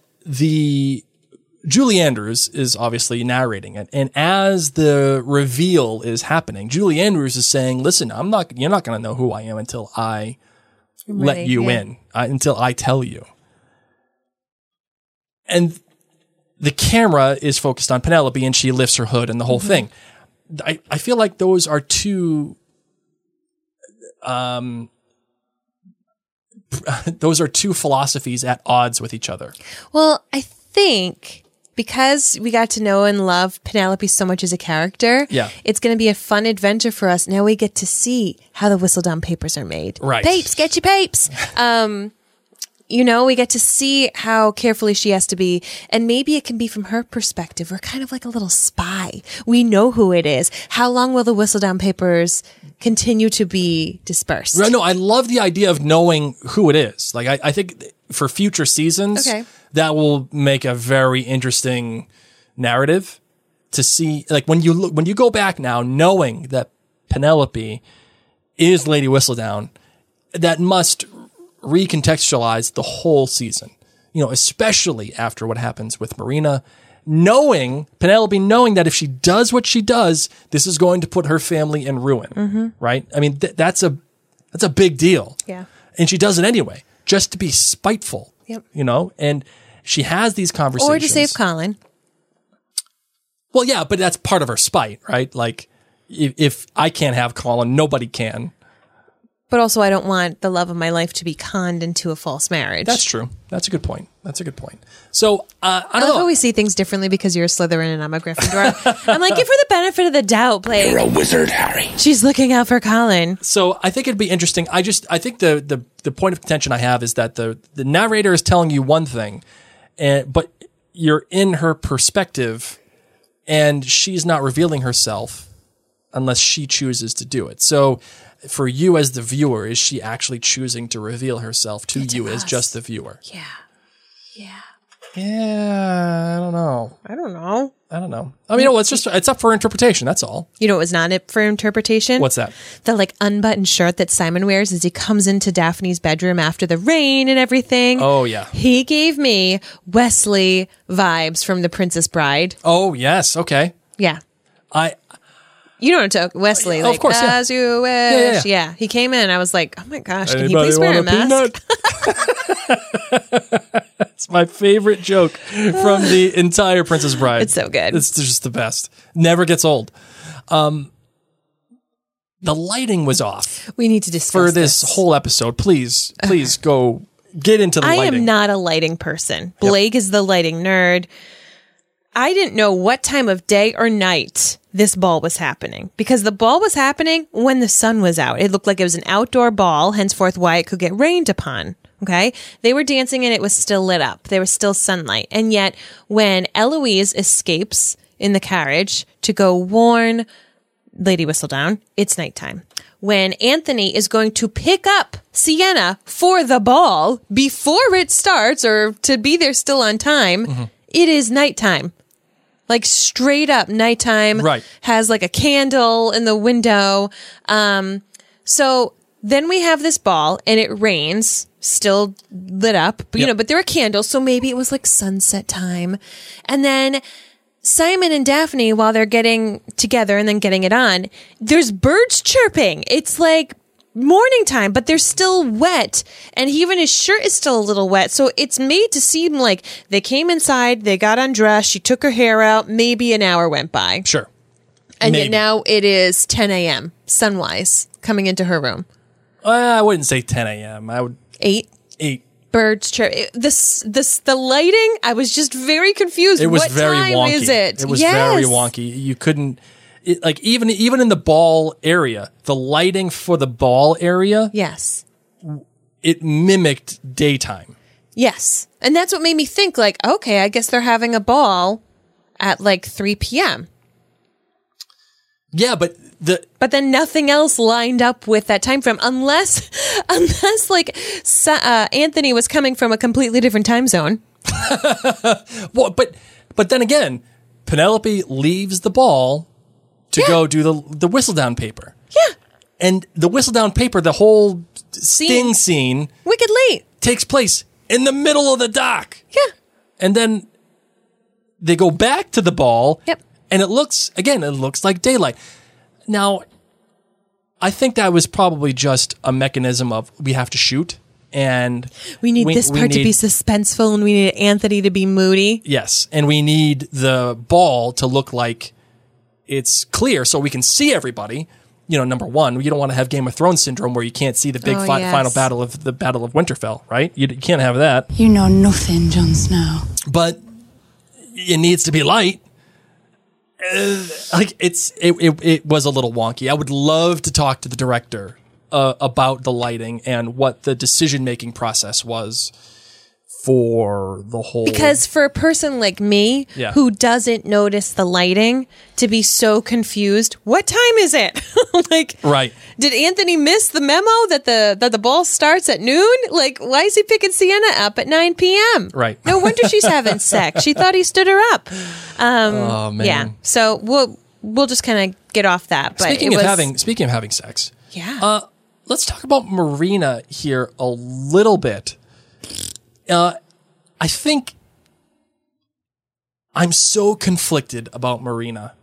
Julie Andrews is obviously narrating it. And as the reveal is happening, Julie Andrews is saying, listen, you're not going to know who I am until I let you in, until I tell you. And the camera is focused on Penelope and she lifts her hood and the whole thing. I feel like those are two philosophies at odds with each other. Well, I think because we got to know and love Penelope so much as a character, it's going to be a fun adventure for us. Now we get to see how the Whistledown papers are made. Right. Papes, get your papes. We get to see how carefully she has to be. And maybe it can be from her perspective. We're kind of like a little spy. We know who it is. How long will the Whistledown papers continue to be dispersed? No, I love the idea of knowing who it is. I think for future seasons, that will make a very interesting narrative to see. When you go back now, knowing that Penelope is Lady Whistledown, that must recontextualize the whole season, especially after what happens with Marina, Penelope knowing that if she does what she does, this is going to put her family in ruin, right? I mean, that's a big deal. Yeah. And she does it anyway, just to be spiteful, and she has these conversations. Or to save Colin. Well, yeah, but that's part of her spite, right? If I can't have Colin, nobody can. But also, I don't want the love of my life to be conned into a false marriage. That's true. That's a good point. So, I don't know. I always see things differently because you're a Slytherin and I'm a Gryffindor. I'm like, give her the benefit of the doubt, Blake. You're a wizard, Harry. She's looking out for Colin. So, I think it'd be interesting. I think the point of contention I have is that the narrator is telling you one thing, but you're in her perspective and she's not revealing herself unless she chooses to do it. So, for you as the viewer, is she actually choosing to reveal herself to you as just the viewer? Yeah. Yeah, I don't know. I don't know. I mean, it's up for interpretation. That's all. You know what was not up for interpretation? What's that? The like unbuttoned shirt that Simon wears as he comes into Daphne's bedroom after the rain and everything. Oh, yeah. He gave me Wesley vibes from The Princess Bride. Oh, yes. Okay. Yeah. You know what I'm talking Wesley. Of course, yeah. As you wish. Yeah. He came in. I was like, oh my gosh, can Anybody he please wear a mask? It's my favorite joke from the entire Princess Bride. It's so good. It's just the best. Never gets old. The lighting was off We need to discuss for this whole episode. Please go get into the lighting. I am not a lighting person. Blake is the lighting nerd. I didn't know what time of day or night this ball was happening because the ball was happening when the sun was out. It looked like it was an outdoor ball, henceforth why it could get rained upon. Okay. They were dancing and it was still lit up. There was still sunlight. And yet when Eloise escapes in the carriage to go warn Lady Whistledown, it's nighttime. When Anthony is going to pick up Sienna for the ball before it starts or to be there still on time, it is nighttime. Like straight up nighttime. Right. Has like a candle in the window. So then we have this ball and it rains, still lit up, but but there are candles. So maybe it was like sunset time. And then Simon and Daphne, while they're getting together and then getting it on, there's birds chirping. It's like morning time, but they're still wet. And even his shirt is still a little wet. So it's made to seem like they came inside, they got undressed, she took her hair out, maybe an hour went by. Sure. And yet now it is 10 a.m. sunwise coming into her room. I wouldn't say 10 a.m. I would 8. Birds chirp. The lighting, I was just very confused. It was what very time wonky. Is it? It was very wonky. You couldn't even in the ball area, the lighting for the ball area, Yes. it mimicked daytime. Yes. And that's what made me think like, okay, I guess they're having a ball at like 3 p.m. Yeah, but then nothing else lined up with that time frame unless like Anthony was coming from a completely different time zone. well, but then again, Penelope leaves the ball to go do the Whistledown paper. Yeah. And the Whistledown paper, the whole sting scene wicked late takes place in the middle of the dock. Yeah. And then they go back to the ball. Yep. And it looks like daylight. Now, I think that was probably just a mechanism of we have to shoot and we need this part to be suspenseful and we need Anthony to be moody. Yes. And we need the ball to look like it's clear so we can see everybody. You know, number one, you don't want to have Game of Thrones syndrome where you can't see the big final battle of Winterfell, right? You can't have that. You know nothing, Jon Snow. But it needs to be light. It was a little wonky. I would love to talk to the director about the lighting and what the decision-making process was for the whole. Because for a person like me who doesn't notice the lighting, to be so confused, what time is it? Like, right? Did Anthony miss the memo that the ball starts at noon? Like, why is he picking Sienna up at 9 p.m.? Right. No wonder she's having sex. She thought he stood her up. Oh man. Yeah. So we'll just kind of get off that. But speaking of having sex. Yeah. Let's talk about Marina here a little bit. I think I'm so conflicted about Marina.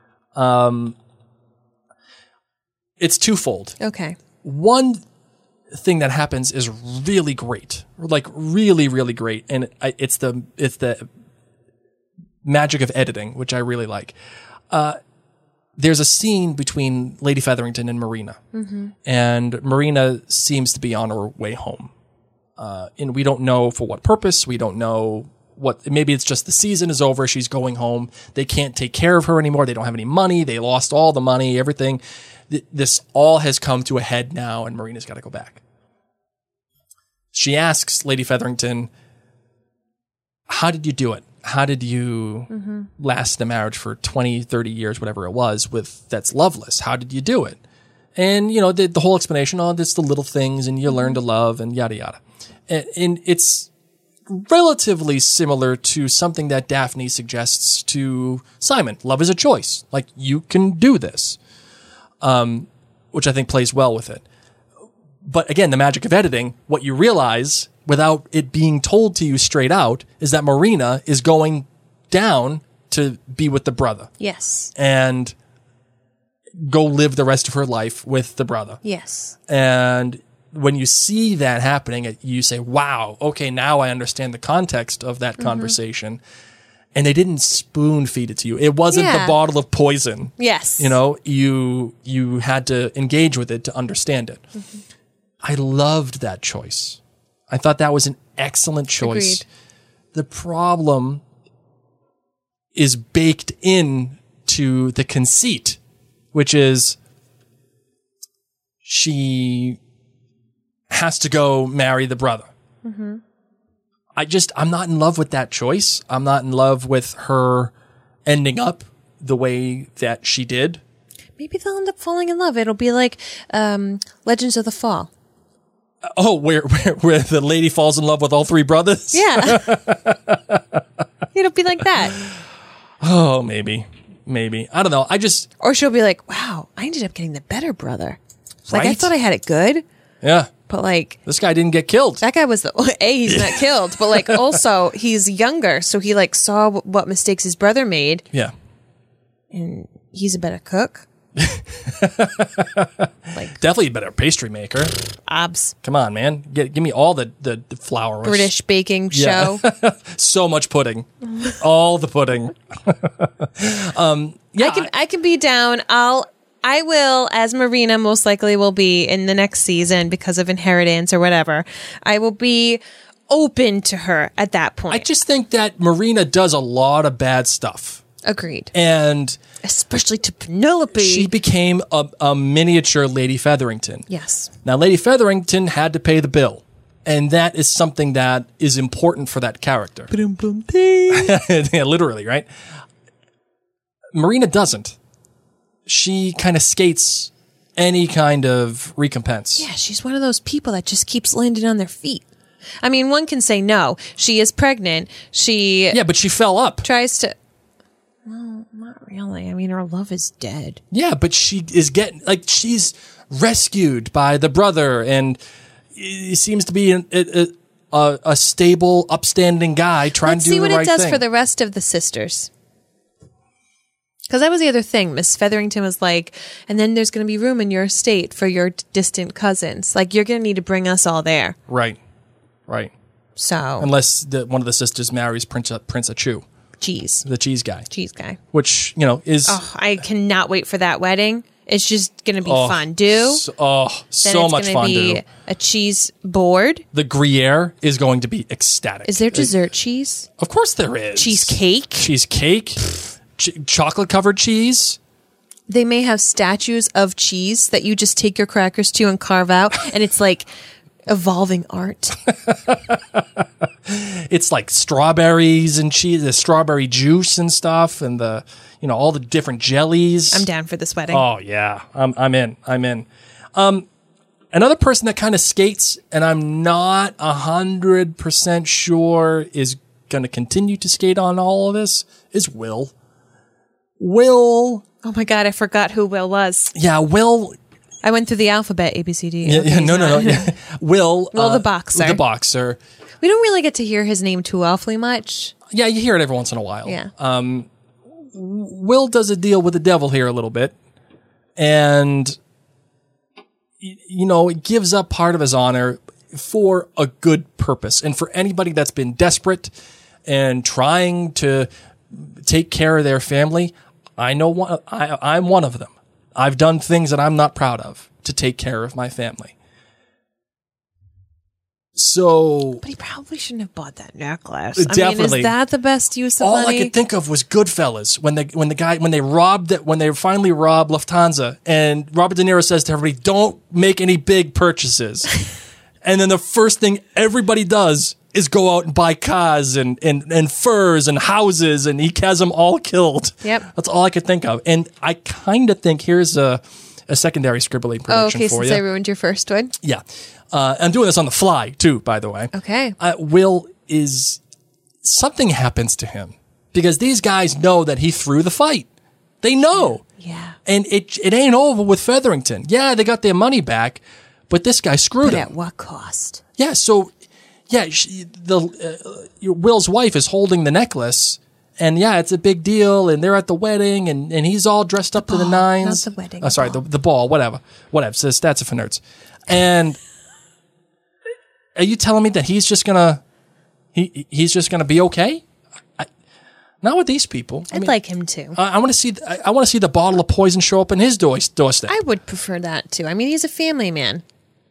It's twofold. Okay. One thing that happens is really great, like really, really great, and it's the magic of editing, which I really like. There's a scene between Lady Featherington and Marina, and Marina seems to be on her way home. And we don't know for what purpose. We don't know maybe it's just the season is over. She's going home. They can't take care of her anymore. They don't have any money. They lost all the money, everything. This all has come to a head now, and Marina's got to go back. She asks Lady Featherington, how did you do it? How did you last the marriage for 20, 30 years, whatever it was, that's loveless? How did you do it? And, the whole explanation, it's the little things and you learn to love and yada, yada. And it's relatively similar to something that Daphne suggests to Simon. Love is a choice. Like, you can do this. Which I think plays well with it. But again, the magic of editing, what you realize without it being told to you straight out is that Marina is going down to be with the brother. Yes. And go live the rest of her life with the brother. Yes. And when you see that happening, you say, wow, okay, now I understand the context of that conversation. And they didn't spoon feed it to you. It wasn't the bottle of poison. Yes. You know, you had to engage with it to understand it. Mm-hmm. I loved that choice. I thought that was an excellent choice. Agreed. The problem is baked in to the conceit, which is she has to go marry the brother. Mm-hmm. I'm not in love with that choice. I'm not in love with her ending up the way that she did. Maybe they'll end up falling in love. It'll be like Legends of the Fall. Oh, where the lady falls in love with all three brothers? Yeah. It'll be like that. Oh, maybe. I don't know. Or she'll be like, wow, I ended up getting the better brother. Like, I Right? thought I had it good. Yeah. But like, This guy didn't get killed. that guy was he's not killed, but like also he's younger. So he like saw what mistakes his brother made Yeah. and he's a better cook. Definitely a better pastry maker. Obs. Come on, man. Give me all the flour. British baking Yeah. show. So much pudding. All the pudding. I can be down. I will, as Marina most likely will be in the next season because of inheritance or whatever. I will be open to her at that point. I just think that Marina does a lot of bad stuff. Agreed. And Especially to Penelope. she became a miniature Lady Featherington. Yes. Now, Lady Featherington had to pay the bill. And that is something that is important for that character. Yeah, literally, right? Marina doesn't. She kind of skates any kind of recompense. Yeah, she's one of those people that just keeps landing on their feet. I mean, one can say no. She is pregnant. Yeah, but she fell up. Tries to... Well, not really. I mean, her love is dead. Yeah, but she is she's rescued by the brother, and he seems to be a stable, upstanding guy trying Let's to do the right thing. see what it does for the rest of the sisters. Because that was the other thing. Miss Featherington was like, and then there's going to be room in your estate for your distant cousins. Like, you're going to need to bring us all there. Right. So, Unless one of the sisters marries Prince Achu, cheese guy. which, is... Oh, I cannot wait for that wedding. It's just going to be fondue. So Then much it's going to fondue. be a cheese board. The Gruyere is going to be ecstatic. Is there dessert cheese? Of course there is. Cheesecake? Chocolate-covered cheese. They may have statues of cheese that you just take your crackers to and carve out, and it's like evolving art. It's like strawberries and cheese, the strawberry juice and stuff, and the all the different jellies. I'm down for this wedding. Oh yeah, I'm in. Another person that kind of skates, and I'm not 100% sure is going to continue to skate on all of this, is Will. Will. Oh my God, I forgot who Will was. Yeah, Will. I went through the alphabet, A, B, C, D. Yeah, no. Yeah. Will. Will the boxer. The boxer. We don't really get to hear his name too awfully much. Yeah, you hear it every once in a while. Yeah. Will does a deal with the devil here a little bit. And, it gives up part of his honor for a good purpose. And for anybody that's been desperate and trying to take care of their family, I'm one of them. I've done things that I'm not proud of to take care of my family. So, But he probably shouldn't have bought that necklace. Definitely. I mean, is that the best use of all money? I could think of was Goodfellas when they finally robbed Lufthansa, and Robert De Niro says to everybody, "Don't make any big purchases." And then the first thing everybody does is go out and buy cars and furs and houses, and he has them all killed. Yep. That's all I could think of. And I kind of think here's a secondary scribbling prediction for since you. I ruined your first one. Yeah. I'm doing this on the fly, too, by the way. Okay. Will is something happens to him because these guys know that he threw the fight. They know. Yeah. And it ain't over with Featherington. Yeah, they got their money back, but this guy screwed But him. at what cost? Yeah, so Will's wife is holding the necklace, and yeah, it's a big deal, and they're at the wedding, and he's all dressed up to the nines. Not the wedding. Oh, sorry, the ball, whatever. So that's it for nerds. And are you telling me that he's just gonna be okay? Not with these people. I'd like him to. I want to see. I want to see the bottle of poison show up in his doorstep. I would prefer that too. I mean, he's a family man.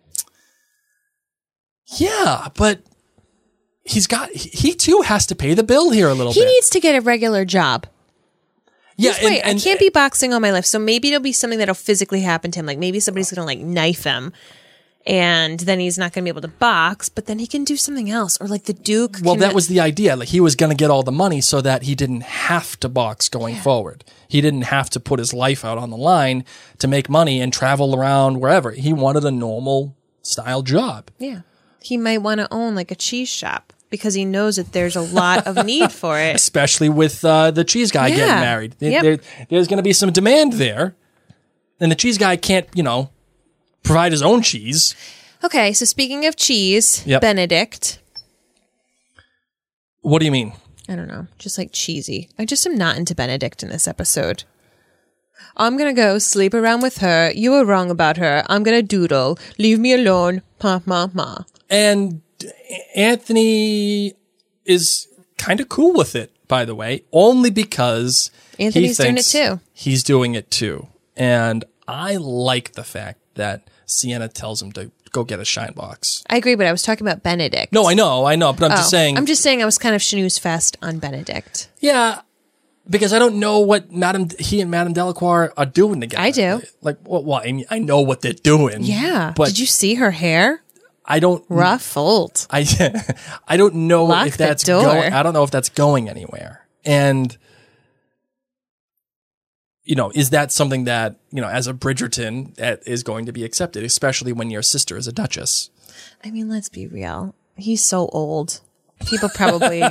Yeah, but he too has to pay the bill here a little bit. He needs to get a regular job. Yeah, Right. I can't be boxing all my life. So maybe it'll be something that'll physically happen to him. Like maybe somebody's going to like knife him. And then he's not going to be able to box, but then he can do something else. Or like the Duke. Well, that was the idea. Like he was going to get all the money so that he didn't have to box going forward. He didn't have to put his life out on the line to make money and travel around wherever. He wanted a normal style job. Yeah. He might want to own like a cheese shop because he knows that there's a lot of need for it. Especially with the cheese guy getting married. There's going to be some demand there. And the cheese guy can't, provide his own cheese. Okay, so speaking of cheese, Yep. Benedict. What do you mean? I don't know, just like cheesy. I just am not into Benedict in this episode. I'm going to go sleep around with her. You were wrong about her. I'm going to doodle. Leave me alone. Ma, ma, ma. And Anthony is kind of cool with it, by the way, only because Anthony's he doing thinks it too. He's doing it too. And I like the fact that Sienna tells him to go get a shine box. I agree, but I was talking about Benedict. No, I know, but I'm just saying. I'm just saying I was kind of snooze fest on Benedict. Yeah, because I don't know what he and Madame Delacroix are doing together. I do. Like, well, I mean, I know what they're doing. Yeah. But did you see her hair? I don't Ruffled. I don't know Lock if that's the door. going. I don't know if that's going anywhere. And is that something that as a Bridgerton that is going to be accepted, especially when your sister is a duchess? I mean, let's be real. He's so old. People probably.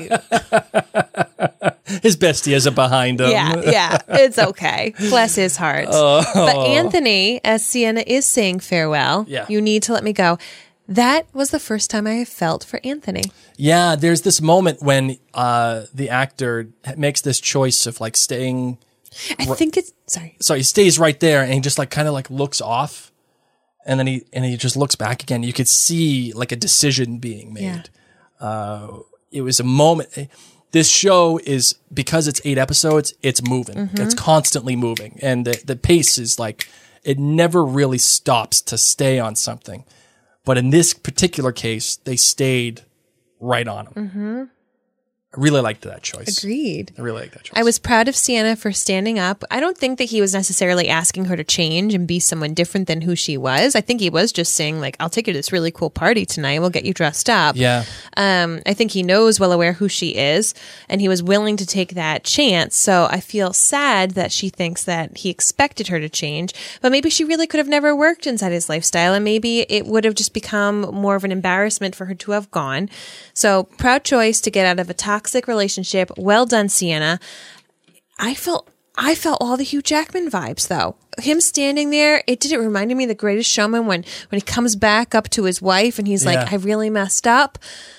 His best years are behind him. Yeah, it's okay. Bless his heart. But Anthony, as Sienna is saying farewell, you need to let me go. That was the first time I have felt for Anthony. Yeah, there's this moment when the actor makes this choice of like staying. I think it's So he stays right there and he just like kind of like looks off, and then he just looks back again. You could see like a decision being made. Yeah. It was a moment. This show is, because it's 8 episodes, it's moving. Mm-hmm. It's constantly moving, and the pace is like it never really stops to stay on something. But in this particular case, they stayed right on him. Mm-hmm. I really liked that choice. Agreed. I really liked that choice. I was proud of Sienna for standing up. I don't think that he was necessarily asking her to change and be someone different than who she was. I think he was just saying, like, I'll take you to this really cool party tonight. We'll get you dressed up. Yeah. I think he knows well aware who she is, and he was willing to take that chance. So I feel sad that she thinks that he expected her to change, but maybe she really could have never worked inside his lifestyle, and maybe it would have just become more of an embarrassment for her to have gone. So proud choice to get out of a toxic relationship. Well done, Sienna. I felt all the Hugh Jackman vibes, though. Him standing there, it reminded me of The Greatest Showman when he comes back up to his wife and he's like, I really messed up.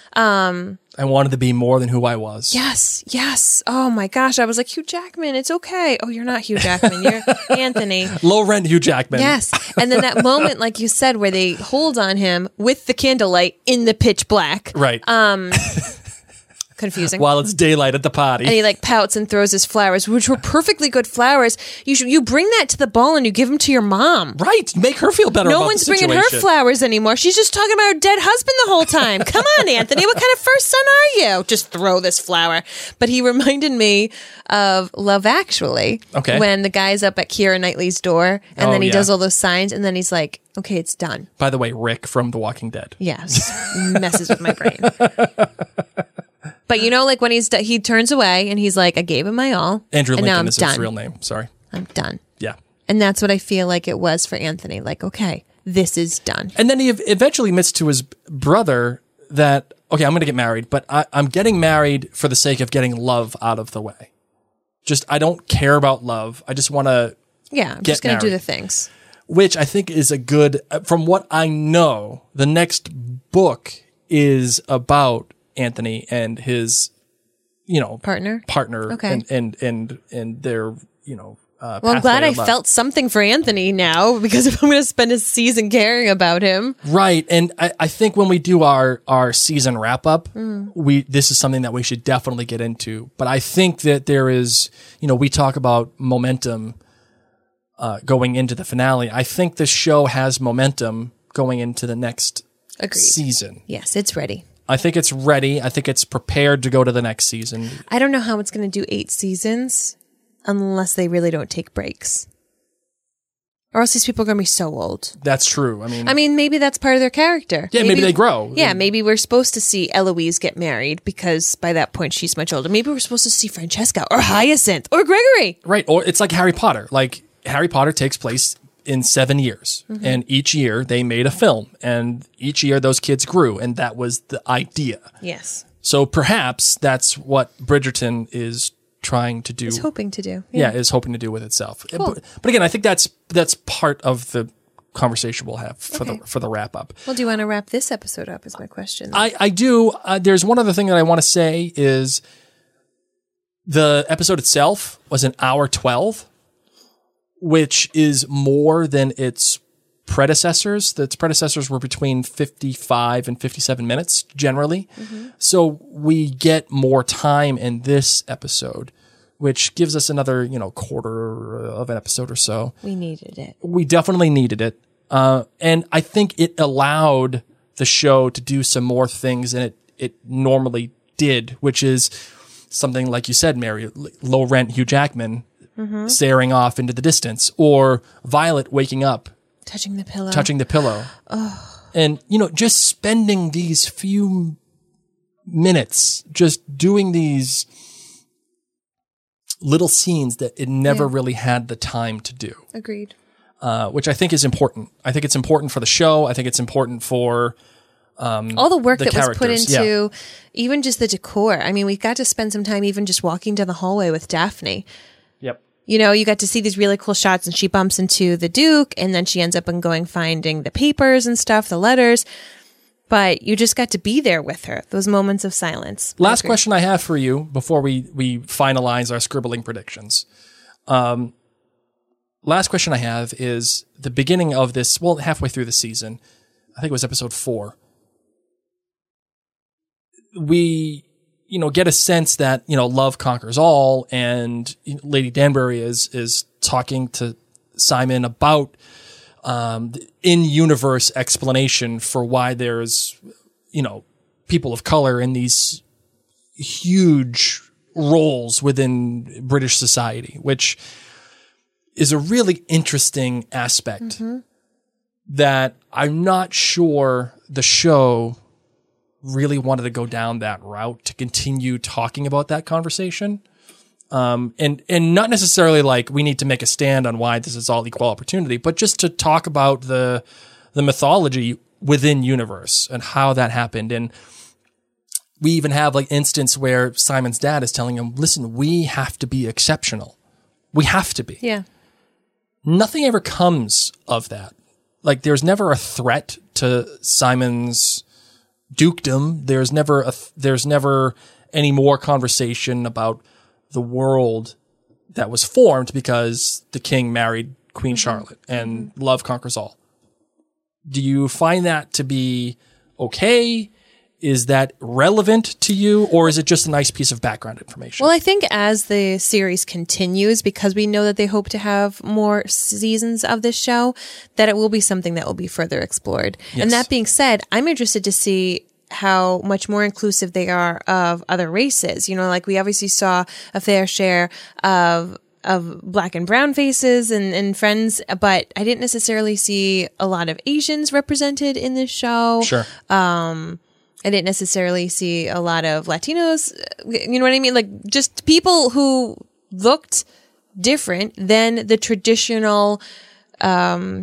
I wanted to be more than who I was. Yes. Oh my gosh. I was like, Hugh Jackman, it's okay. Oh, you're not Hugh Jackman. You're Anthony. Low rent Hugh Jackman. Yes. And then that moment, like you said, where they hold on him with the candlelight in the pitch black. Right. Confusing. While it's daylight at the party. And he like pouts and throws his flowers, which were perfectly good flowers. You bring that to the ball and you give them to your mom. Right. Make her feel better about the one's situation. bringing her flowers anymore. She's just talking about her dead husband the whole time. Come on, Anthony. What kind of first son are you? Just throw this flower. But he reminded me of Love Actually. Okay. When the guy's up at Keira Knightley's door and then he does all those signs and then he's like, okay, it's done. By the way, Rick from The Walking Dead. Yes. Messes with my brain. But like when he turns away and he's like, I gave him my all. Andrew and now Lincoln I'm is done. his real name. Sorry. I'm done. Yeah. And that's what I feel like it was for Anthony. Like, okay, this is done. And then he eventually admits to his brother that okay, I'm going to get married, but I'm getting married for the sake of getting love out of the way. Just, I don't care about love. I just want to I'm just going to do the things. Which I think is a good, from what I know, the next book is about Anthony and his, partner. Okay. And their, well, I'm glad I felt something for Anthony now, because if I'm going to spend a season caring about him. Right. And I think when we do our season wrap up, this is something that we should definitely get into. But I think that there is, we talk about momentum going into the finale. I think the show has momentum going into the next season. Yes, it's ready. I think it's ready. I think it's prepared to go to the next season. I don't know how it's going to do 8 seasons. Unless they really don't take breaks. Or else these people are going to be so old. That's true. I mean, maybe that's part of their character. Yeah, maybe they grow. Yeah, maybe we're supposed to see Eloise get married because by that point she's much older. Maybe we're supposed to see Francesca or Hyacinth or Gregory. Right. Or it's like Harry Potter. Like Harry Potter takes place in 7 years. And each year they made a film. And each year those kids grew. And that was the idea. Yes. So perhaps that's what Bridgerton is trying to do. It's hoping to do. Yeah, is hoping to do with itself. Cool. But again, I think that's part of the conversation we'll have for the wrap up. Well, do you want to wrap this episode up is my question. I do. There's one other thing that I want to say is the episode itself was an hour 12, which is more than its predecessors. Its predecessors were between 55 and 57 minutes generally. So we get more time in this episode, which gives us another, quarter of an episode or so. We needed it. We definitely needed it. And I think it allowed the show to do some more things than it normally did, which is something like you said, Mary, low rent Hugh Jackman staring off into the distance, or Violet waking up touching the pillow. Oh. And, just spending these few minutes just doing these little scenes that it never really had the time to do. Agreed. Which I think is important. I think it's important for the show. I think it's important for all the work that was put into even just the decor. I mean, we got to spend some time even just walking down the hallway with Daphne. Yep. You got to see these really cool shots, and she bumps into the Duke, and then she ends up finding the papers and stuff, the letters. But you just got to be there with her, those moments of silence. Last question I have for you before we finalize our scribbling predictions. Last question I have is the beginning of this, halfway through the season. I think it was episode 4. We get a sense that, love conquers all, and Lady Danbury is talking to Simon about in-universe explanation for why there's, people of color in these huge roles within British society, which is a really interesting aspect that I'm not sure the show really wanted to go down that route to continue talking about that conversation. And not necessarily like we need to make a stand on why this is all equal opportunity, but just to talk about the mythology within universe and how that happened. And we even have instance where Simon's dad is telling him, listen, we have to be exceptional. We have to be. Yeah. Nothing ever comes of that. There's never a threat to Simon's dukedom. There's never any more conversation about the world that was formed because the king married Queen Charlotte and love conquers all. Do you find that to be okay? Is that relevant to you, or is it just a nice piece of background information? Well, I think as the series continues, because we know that they hope to have more seasons of this show, that it will be something that will be further explored. Yes. And that being said, I'm interested to see how much more inclusive they are of other races. We obviously saw a fair share of black and brown faces and friends, but I didn't necessarily see a lot of Asians represented in this show. Sure. I didn't necessarily see a lot of Latinos. You know what I mean? Just people who looked different than the traditional,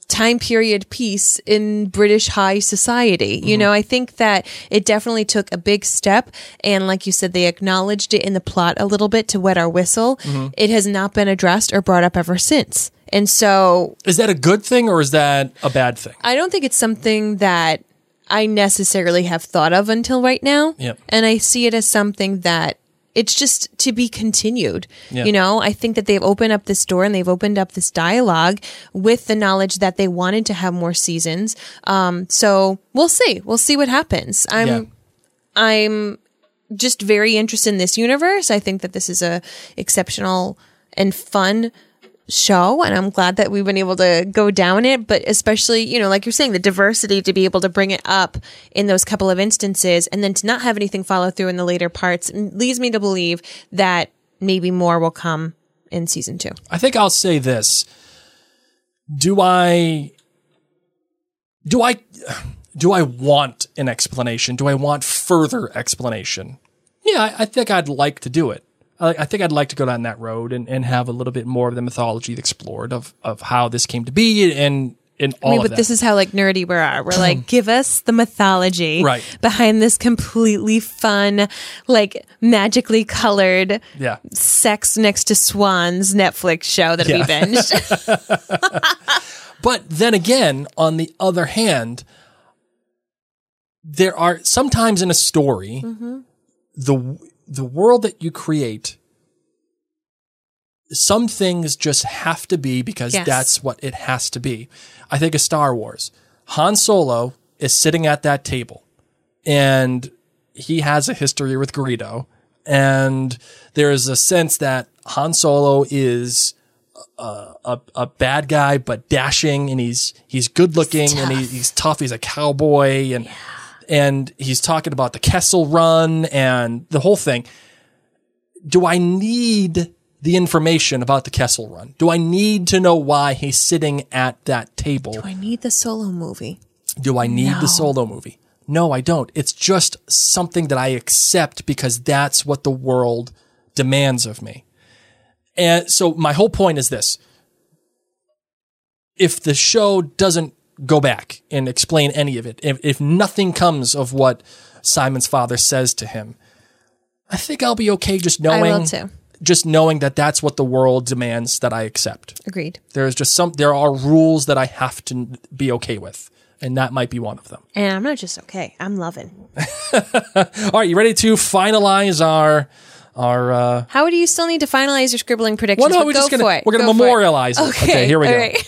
time period piece in British high society. You know, I think that it definitely took a big step. And like you said, they acknowledged it in the plot a little bit to wet our whistle. It has not been addressed or brought up ever since. And so... Is that a good thing or is that a bad thing? I don't think it's something that I necessarily have thought of until right now. Yep. And I see it as something that it's just to be continued. Yeah. You know, I think that they've opened up this door and they've opened up this dialogue with the knowledge that they wanted to have more seasons. So we'll see. We'll see what happens. I'm just very interested in this universe. I think that this is a exceptional and fun show, and I'm glad that we've been able to go down it, but especially, you know, like you're saying, the diversity to be able to bring it up in those couple of instances and then to not have anything follow through in the later parts leads me to believe that maybe more will come in season 2. I think I'll say this. Do I want an explanation? Do I want further explanation? Yeah, I think I'd like to do it. I think I'd like to go down that road and have a little bit more of the mythology explored of how this came to be and all of that. But this is how like nerdy we are. We're like, give us the mythology behind this completely fun, like magically colored sex next to swans Netflix show that we binged. But then again, on the other hand, there are sometimes in a story, the world that you create, some things just have to be because that's what it has to be. I think of Star Wars. Han Solo is sitting at that table and he has a history with Greedo. And there is a sense that Han Solo is a bad guy, but dashing, and he's good looking and he's tough. He's a cowboy and he's talking about the Kessel Run and the whole thing. Do I need the information about the Kessel Run? Do I need to know why he's sitting at that table? Do I need the Solo movie? Do I need the Solo movie? No, I don't. It's just something that I accept because that's what the world demands of me. And so my whole point is this. If the show doesn't go back and explain any of it, if nothing comes of what Simon's father says to him, I think I'll be okay just knowing. I will too. Just knowing that that's what the world demands that I accept. Agreed. There are rules that I have to be okay with, and that might be one of them. And I'm not just okay. I'm loving. All right, you ready to finalize our How do you still need to finalize your scribbling predictions? Well, no, we're gonna memorialize it. Okay, here we go. Right.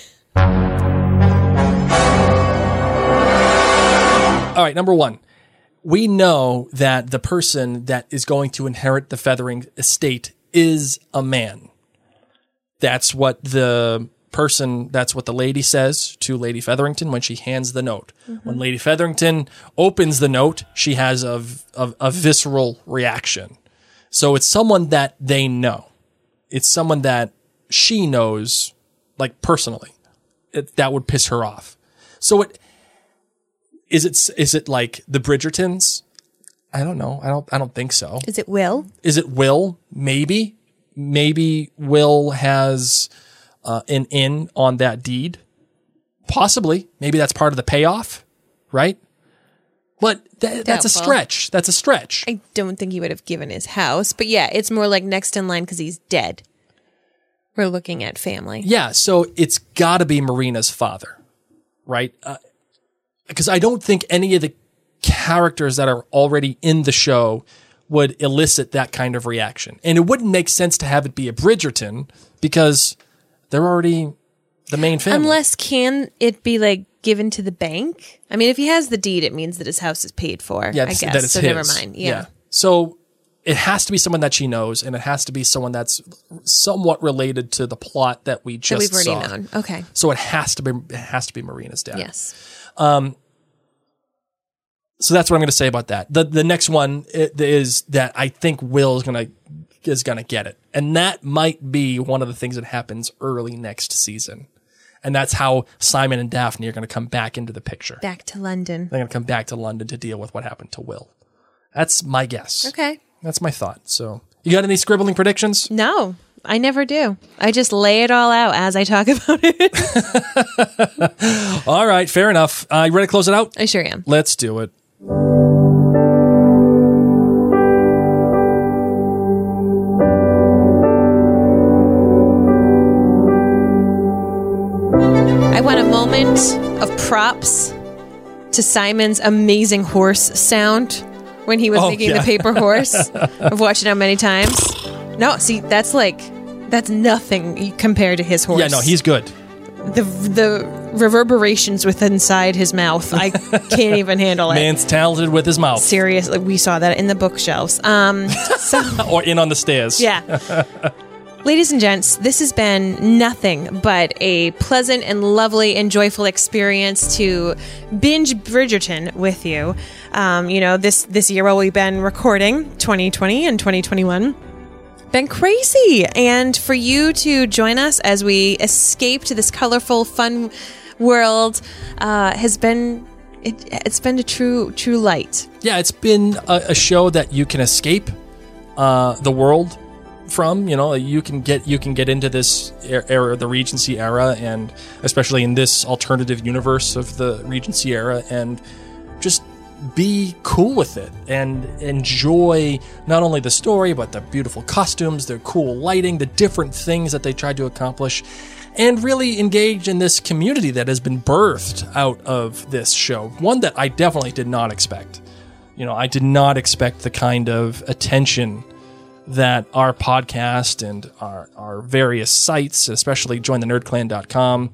All right, number 1. We know that the person that is going to inherit the Feathering estate is a man. That's what the lady says to Lady Featherington when she hands the note. When Lady Featherington opens the note, she has a visceral reaction. So it's someone that they know. It's someone that she knows, like personally. That would piss her off. So is it like the Bridgertons? I don't know. I don't think so. Is it Will? Is it Will? Maybe Will has an in on that deed. Possibly. Maybe that's part of the payoff, right? But that's a stretch. That's a stretch. I don't think he would have given his house. But yeah, it's more like next in line because he's dead. We're looking at family. Yeah, so it's got to be Marina's father, right? Because I don't think any of the characters that are already in the show would elicit that kind of reaction. And it wouldn't make sense to have it be a Bridgerton because they're already the main family. Unless can it be like given to the bank? I mean, if he has the deed, it means that his house is paid for, yeah, I guess. That it's so his. never mind. Yeah. So it has to be someone that she knows, and it has to be someone that's somewhat related to the plot that we just that we've already saw. known. Okay. So it has to be Marina's dad. Yes. So that's what I'm going to say about that. The next one is that I think Will is going to get it. And that might be one of the things that happens early next season. And that's how Simon and Daphne are going to come back into the picture. Back to London. They're going to come back to London to deal with what happened to Will. That's my guess. Okay. That's my thought. So you got any scribbling predictions? No. I never do. I just lay it all out as I talk about it. All right, fair enough. You ready to close it out? I sure am. Let's do it. I want a moment of props to Simon's amazing horse sound when he was making the paper horse. I've watched it out many times. No, see, that's nothing compared to his horse. Yeah, no, he's good. The reverberations within inside his mouth, I can't even handle it. Man's talented with his mouth. Seriously, we saw that in the bookshelves. Or in on the stairs. Yeah. Ladies and gents, this has been nothing but a pleasant and lovely and joyful experience to binge Bridgerton with you. This year while we've been recording, 2020 and 2021, been crazy. And for you to join us as we escape to this colorful, fun world has been... It's been a true light. Yeah, it's been a show that you can escape the world from. You can get into this era, the Regency era, and especially in this alternative universe of the Regency era, and just be cool with it and enjoy not only the story but the beautiful costumes, the cool lighting, the different things that they tried to accomplish, and really engage in this community that has been birthed out of this show. One that I definitely did not expect. I did not expect the kind of attention that our podcast and our various sites, especially jointhenerdclan.com,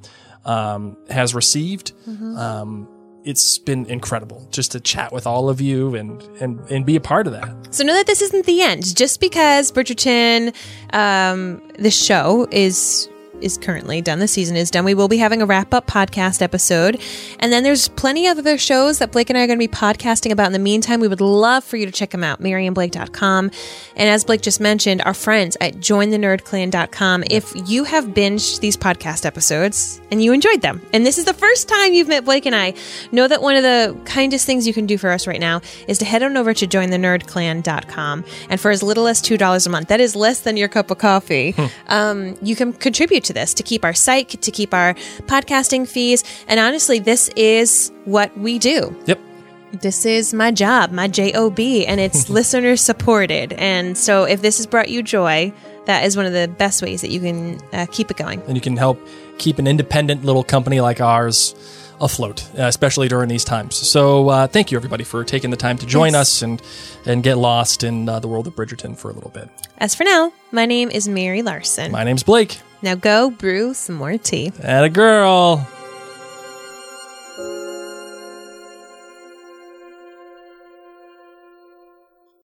has received. Mm-hmm. It's been incredible just to chat with all of you and be a part of that. So know that this isn't the end. Just because Bridgerton, the show is currently done, the season is done, we will be having a wrap-up podcast episode. And then there's plenty of other shows that Blake and I are going to be podcasting about in the meantime. We would love for you to check them out, MaryandBlake.com. And as Blake just mentioned, our friends at jointhenerdclan.com. If you have binged these podcast episodes and you enjoyed them, and this is the first time you've met Blake and I, know that one of the kindest things you can do for us right now is to head on over to jointhenerdclan.com. And for as little as $2 a month, that is less than your cup of coffee, you can contribute to this, to keep our site, to keep our podcasting fees. And honestly, this is what we do. Yep. This is my job, my job, and it's listener supported. And so if this has brought you joy, that is one of the best ways that you can keep it going. And you can help keep an independent little company like ours afloat, especially during these times. So thank you, everybody, for taking the time to join us and get lost in the world of Bridgerton for a little bit. As for now, my name is Mary Larson. My name's Blake. Now go brew some more tea. Atta girl.